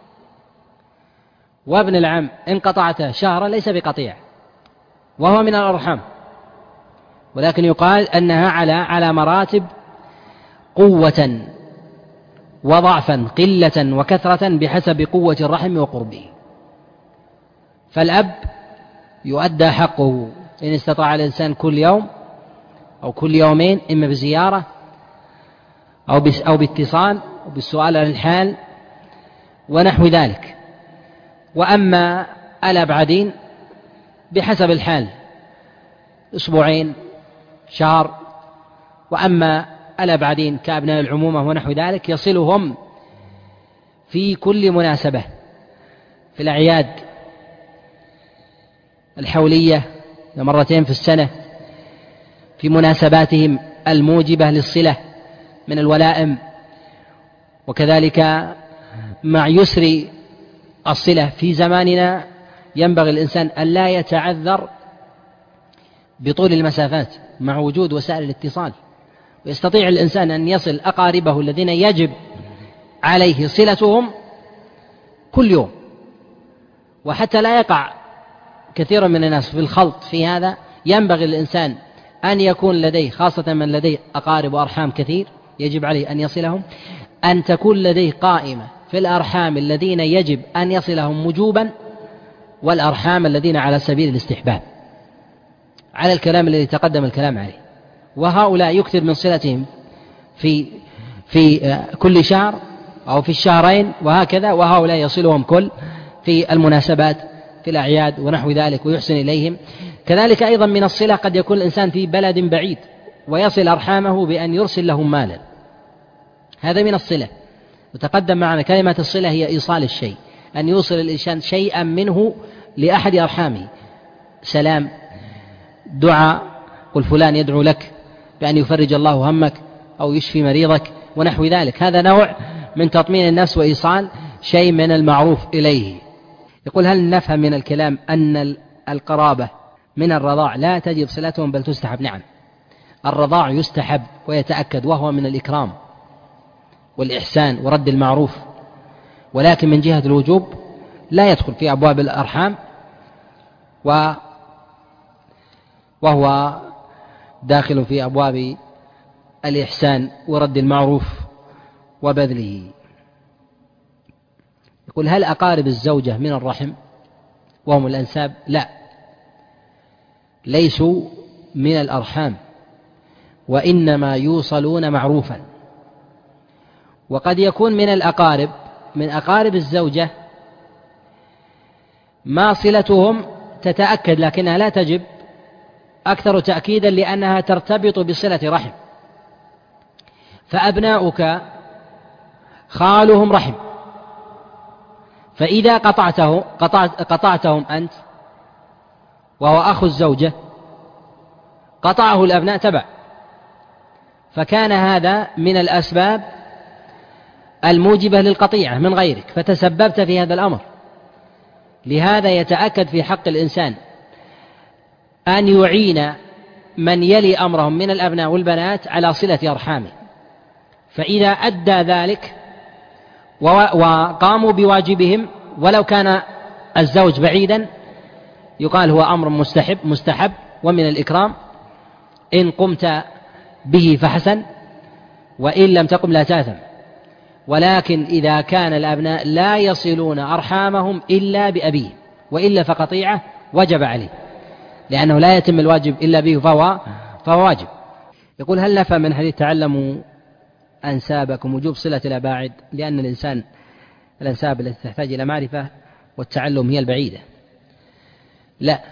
وابن العم إن قطعته شهرا ليس بقطيع، وهو من الأرحام، ولكن يقال أنها على على مراتب قوة وضعفا، قلة وكثرة بحسب قوة الرحم وقربه. فالأب يؤدى حقه إن استطاع الإنسان كل يوم أو كل يومين، إما بزيارة أو أو باتصال أو بالسؤال عن الحال ونحو ذلك. وأما الأبعدين بحسب الحال، أسبوعين، شهر. وأما الأبعدين كأبناء العمومة ونحو ذلك يصلهم في كل مناسبة، في الأعياد الحولية مرتين في السنة، في مناسباتهم الموجبة للصلة من الولائم، وكذلك مع يسر الصلة في زماننا ينبغي الإنسان أن لا يتعذر بطول المسافات مع وجود وسائل الاتصال، ويستطيع الإنسان أن يصل أقاربه الذين يجب عليه صلتهم كل يوم. وحتى لا يقع كثير من الناس في الخلط في هذا، ينبغي الإنسان أن يكون لديه، خاصة من لديه أقارب وأرحام كثير يجب عليه أن يصلهم، أن تكون لديه قائمة في الأرحام الذين يجب أن يصلهم وجوبا، والأرحام الذين على سبيل الاستحباب، على الكلام الذي تقدم الكلام عليه. وهؤلاء يكثر من صلتهم في في كل شهر أو في الشهرين وهكذا، وهؤلاء يصلهم كل في المناسبات في الأعياد ونحو ذلك ويحسن إليهم. كذلك أيضا من الصلة قد يكون الإنسان في بلد بعيد ويصل أرحامه بأن يرسل لهم مالا، هذا من الصلة. وتقدم معنا كلمة الصلة هي إيصال الشيء، أن يوصل الإنسان شيئا منه لأحد أرحامه، سلام، دعاء، قل فلان يدعو لك بأن يفرج الله همك أو يشفي مريضك ونحو ذلك، هذا نوع من تطمين النفس وإيصال شيء من المعروف إليه. يقول هل نفهم من الكلام أن القرابة من الرضاع لا تجب صلتهم بل تستحب؟ نعم، الرضاع يستحب ويتأكد، وهو من الإكرام والإحسان ورد المعروف، ولكن من جهة الوجوب لا يدخل في أبواب الأرحام، وهو داخل في أبواب الإحسان ورد المعروف وبذله. يقول هل أقارب الزوجة من الرحم وهم الأنساب؟ لا، ليسوا من الأرحام، وإنما يوصلون معروفا. وقد يكون من الأقارب من أقارب الزوجة ما صلتهم تتأكد لكنها لا تجب أكثر تأكيدا لأنها ترتبط بصلة رحم، فأبناؤك خالهم رحم، فإذا قطعته قطعت قطعتهم أنت وهو أخو الزوجة قطعه الأبناء تبع، فكان هذا من الأسباب الموجبة للقطيعة من غيرك، فتسببت في هذا الأمر. لهذا يتأكد في حق الإنسان أن يعين من يلي أمرهم من الأبناء والبنات على صلة أرحامه، فإذا أدى ذلك وقاموا بواجبهم ولو كان الزوج بعيدا يقال هو أمر مستحب مستحب ومن الإكرام، إن قمت به فحسن، وإن لم تقم لا تأثم. ولكن إذا كان الأبناء لا يصلون أرحامهم إلا بأبيه وإلا فقطيعة وجب عليه، لأنه لا يتم الواجب إلا به فهو, فهو واجب. يقول هل نفهم من حديث تعلموا أنسابكم وجوب صلة الأباعد؟ لأن الإنسان الأنساب التي تحتاج إلى معرفة والتعلم هي البعيدة. لا،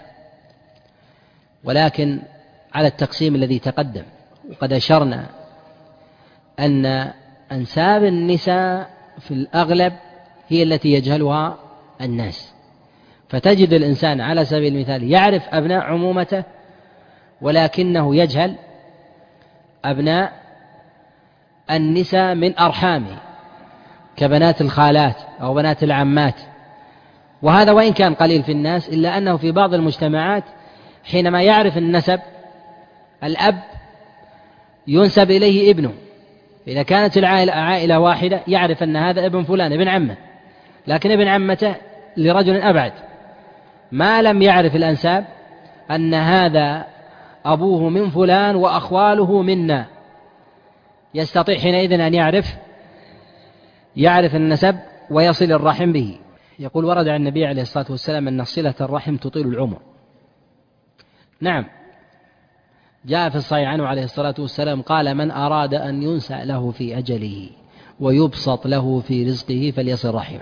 ولكن على التقسيم الذي تقدم، وقد أشرنا أن أنساب النساء في الأغلب هي التي يجهلها الناس، فتجد الإنسان على سبيل المثال يعرف أبناء عمومته ولكنه يجهل أبناء النساء من أرحامه كبنات الخالات أو بنات العمات، وهذا وإن كان قليل في الناس إلا أنه في بعض المجتمعات حينما يعرف النسب الأب ينسب إليه ابنه، إذا كانت العائلة عائلة واحدة يعرف أن هذا ابن فلان ابن عمه، لكن ابن عمته لرجل أبعد، ما لم يعرف الأنساب أن هذا أبوه من فلان وأخواله منا، يستطيع حينئذ أن يعرف يعرف النسب ويصل الرحم به. يقول ورد عن النبي عليه الصلاة والسلام أن صلة الرحم تطيل العمر. نعم، جاء في الصحيح عنه عليه الصلاة والسلام قال من أراد أن ينسى له في أجله ويبسط له في رزقه فليصل رحمه.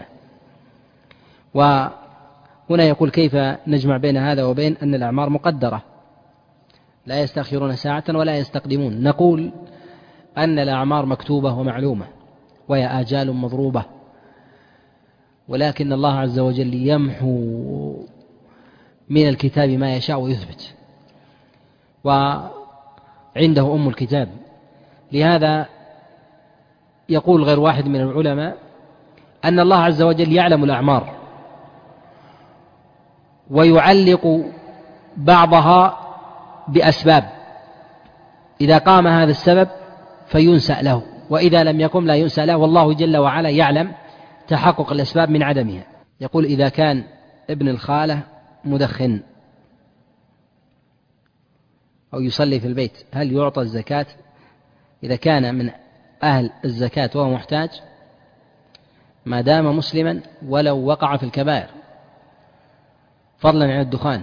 وهنا يقول كيف نجمع بين هذا وبين أن الأعمار مقدرة لا يستأخرون ساعة ولا يستقدمون؟ نقول أن الأعمار مكتوبة ومعلومة وهي آجال مضروبة، ولكن الله عز وجل يمحو من الكتاب ما يشاء ويثبت، وعنده أم الكتاب. لهذا يقول غير واحد من العلماء أن الله عز وجل يعلم الأعمار ويعلق بعضها بأسباب، إذا قام هذا السبب فينسأ له، وإذا لم يقم لا ينسأ له، والله جل وعلا يعلم تحقق الأسباب من عدمها. يقول إذا كان ابن الخالة مدخن أو يصلي في البيت هل يعطى الزكاة إذا كان من أهل الزكاة وهو محتاج ما دام مسلما ولو وقع في الكبائر فضلا عن الدخان،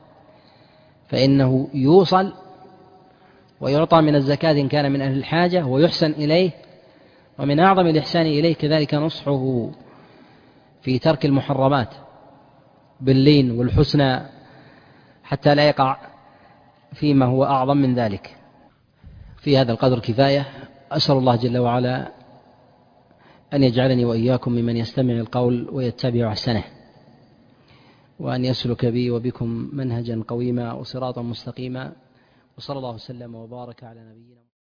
فإنه يوصل ويعطى من الزكاة إن كان من أهل الحاجة ويحسن إليه. ومن أعظم الإحسان إليه كذلك نصحه في ترك المحرمات باللين والحسنى حتى لا يقع فيما هو أعظم من ذلك. في هذا القدر كفاية. أسأل الله جل وعلا أن يجعلني وإياكم ممن يستمع القول ويتبع أحسنه، وأن يسلك بي وبكم منهجا قويما وصراطا مستقيما، وصلى الله وسلم وبارك على نبينا